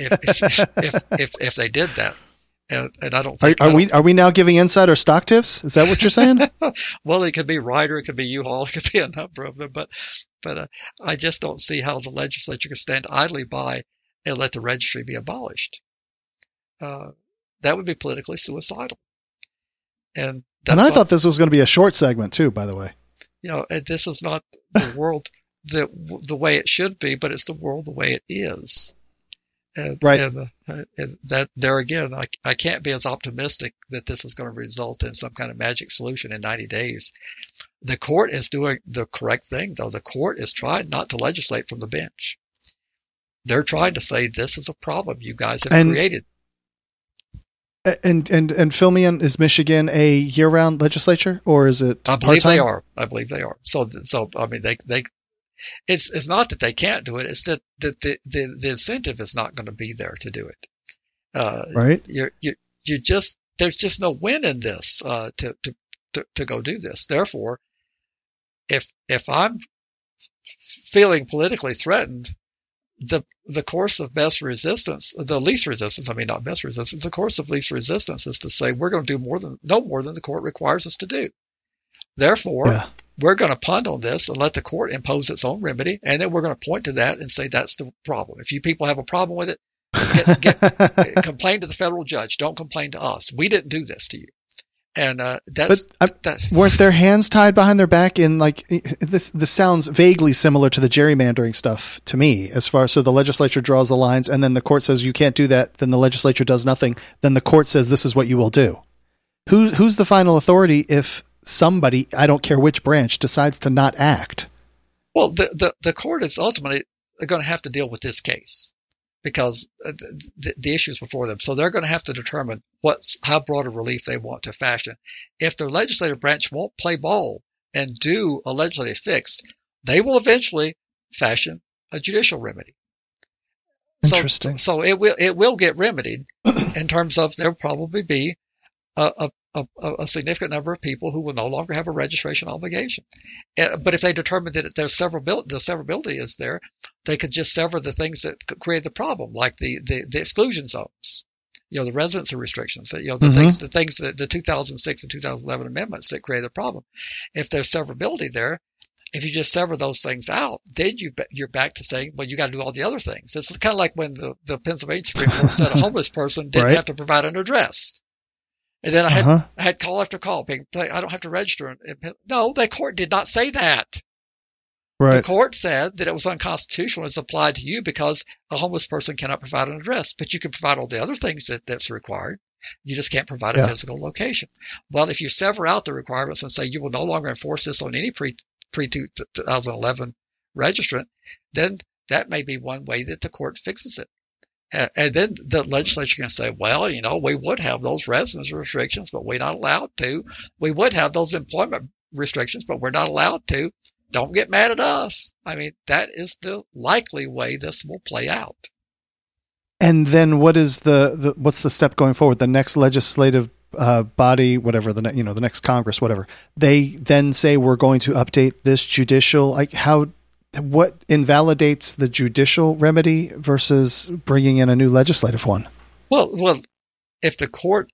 if they did that. And I don't think. Are we now giving insider stock tips? Is that what you're saying? Well, it could be Ryder, it could be U-Haul, it could be a number of them, but I just don't see how the legislature could stand idly by and let the registry be abolished. That would be politically suicidal. And I thought this was going to be a short segment too, by the way. This is not the world the way it should be, but it's the world the way it is. Right. And that there again, I can't be as optimistic that this is going to result in some kind of magic solution in 90 days. The court is doing the correct thing, though. The court is trying not to legislate from the bench. They're trying to say this is a problem you guys have created. And fill me in, is Michigan a year-round legislature, or is it I believe they are. So I mean, they it's not that they can't do it. It's that the incentive is not going to be there to do it. Right. There's just no win in this, to go do this. Therefore, if I'm feeling politically threatened, the course of best resistance, the least resistance, I mean, not best resistance, the course of least resistance is to say we're going to do no more than the court requires us to do. Therefore, we're going to punt on this and let the court impose its own remedy, and then we're going to point to that and say that's the problem. If you people have a problem with it, complain to the federal judge. Don't complain to us. We didn't do this to you. And that's weren't their hands tied behind their back in like this? This sounds vaguely similar to the gerrymandering stuff to me. As far as so the legislature draws the lines, and then the court says you can't do that. Then the legislature does nothing. Then the court says this is what you will do. Who's the final authority if somebody, I don't care which branch, decides to not act? Well, the court is ultimately going to have to deal with this case because the issues before them. So they're going to have to determine how broad a relief they want to fashion. If the legislative branch won't play ball and do a legislative fix, they will eventually fashion a judicial remedy. Interesting. So it will get remedied in terms of there'll probably be a significant number of people who will no longer have a registration obligation. But if they determine that the severability is there, they could just sever the things that create the problem, like the exclusion zones, the residency restrictions, the things that the 2006 and 2011 amendments that create a problem. If there's severability there, if you just sever those things out, then you're back to saying, well, you got to do all the other things. It's kind of like when the Pennsylvania Supreme Court said a homeless person didn't have to provide an address. And then I had call after call being, I don't have to register. No, the court did not say that. Right. The court said that it was unconstitutional as applied to you because a homeless person cannot provide an address, but you can provide all the other things that's required. You just can't provide a physical location. Well, if you sever out the requirements and say you will no longer enforce this on any pre-2011 registrant, then that may be one way that the court fixes it. And then the legislature can say, well, we would have those residence restrictions, but we're not allowed to. We would have those employment restrictions, but we're not allowed to. Don't get mad at us. I mean, that is the likely way this will play out. And then what is what's the step going forward? The next legislative body, whatever the next Congress, whatever, they then say we're going to update this judicial, like what invalidates the judicial remedy versus bringing in a new legislative one? Well, if the court,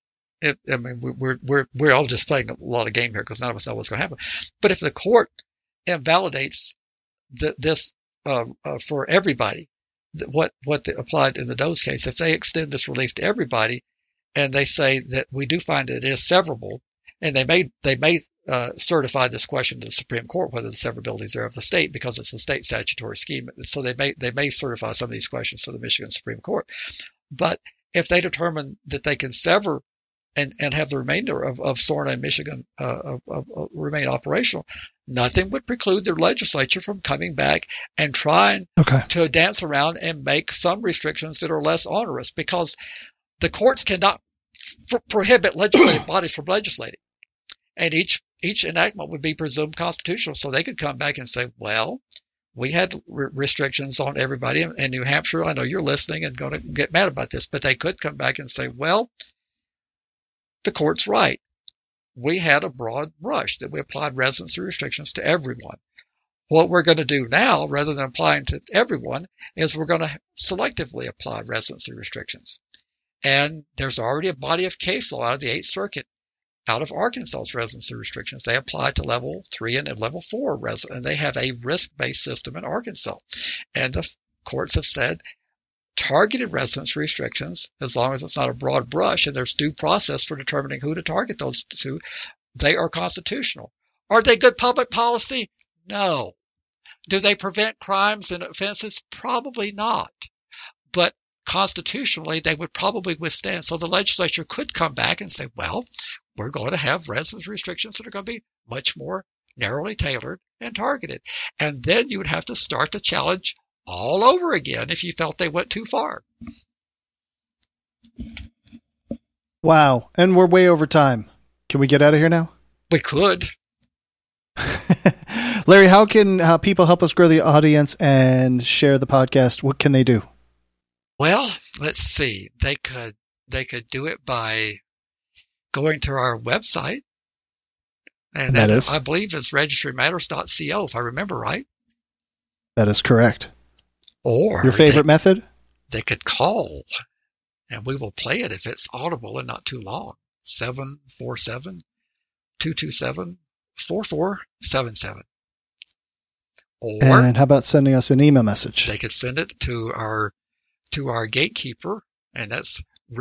we're all just playing a lot of game here because none of us know what's going to happen. But if the court invalidates this for everybody, what applied in the Doe's case, if they extend this relief to everybody, and they say that we do find that it is severable, and they may certify this question to the Supreme Court whether the severability is there of the state because it's a state statutory scheme. So they may certify some of these questions to the Michigan Supreme Court. But if they determine that they can sever and have the remainder of SORNA in Michigan remain operational, nothing would preclude their legislature from coming back and trying to dance around and make some restrictions that are less onerous, because the courts cannot prohibit legislative bodies from legislating. And each enactment would be presumed constitutional. So they could come back and say, well, we had restrictions on everybody in New Hampshire. I know you're listening and going to get mad about this, but they could come back and say, well, the court's right. We had a broad brush that we applied residency restrictions to everyone. What we're going to do now, rather than applying to everyone, is we're going to selectively apply residency restrictions. And there's already a body of case law out of the 8th Circuit, out of Arkansas's residency restrictions. They apply to level 3 and level 4 and they have a risk-based system in Arkansas. And the courts have said targeted residence restrictions, as long as it's not a broad brush and there's due process for determining who to target those to, they are constitutional. Are they good public policy? No. Do they prevent crimes and offenses? Probably not. But constitutionally, they would probably withstand. So the legislature could come back and say, well, we're going to have residence restrictions that are going to be much more narrowly tailored and targeted. And then you would have to start the challenge all over again if you felt they went too far. Wow. And we're way over time. Can we get out of here now? We could. Larry, how can people help us grow the audience and share the podcast? What can they do? Well, let's see. They could do it by going to our website. And that is, I believe, is registrymatters.co, if I remember right. That is correct. Or your favorite method? They could call, and we will play it if it's audible and not too long. 747-227-4477. And how about sending us an email message? They could send it to our gatekeeper, and that's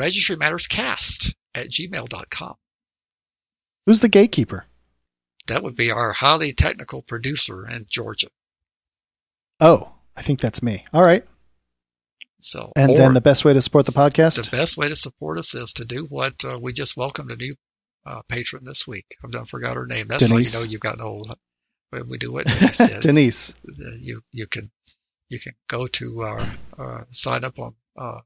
registrymatterscast@gmail.com. Who's the gatekeeper? That would be our highly technical producer in Georgia. Oh, I think that's me. All right. So, and then the best way to support the podcast? The best way to support us is to do what we just welcomed a new patron this week. I've done forgot her name. That's Denise. how you know you've gotten old. We do what Denise did. Denise. You can go to our sign up on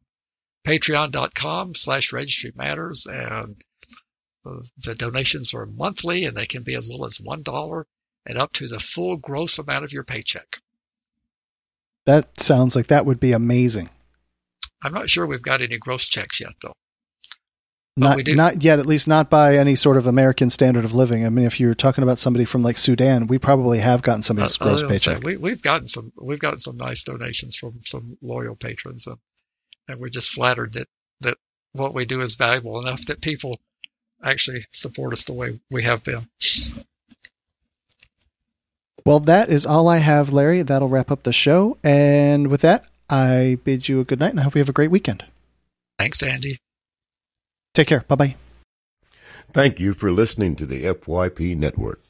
patreon.com/registrymatters, and the donations are monthly, and they can be as little as $1 and up to the full gross amount of your paycheck. That sounds like that would be amazing. I'm not sure we've got any gross checks yet, though. Not yet, at least not by any sort of American standard of living. I mean, if you're talking about somebody from like Sudan, we probably have gotten somebody's gross paycheck. We've gotten some nice donations from some loyal patrons, and we're just flattered that what we do is valuable enough that people actually support us the way we have been. Well, that is all I have, Larry. That'll wrap up the show. And with that, I bid you a good night, and I hope you have a great weekend. Thanks, Andy. Take care. Bye-bye. Thank you for listening to the FYP Network.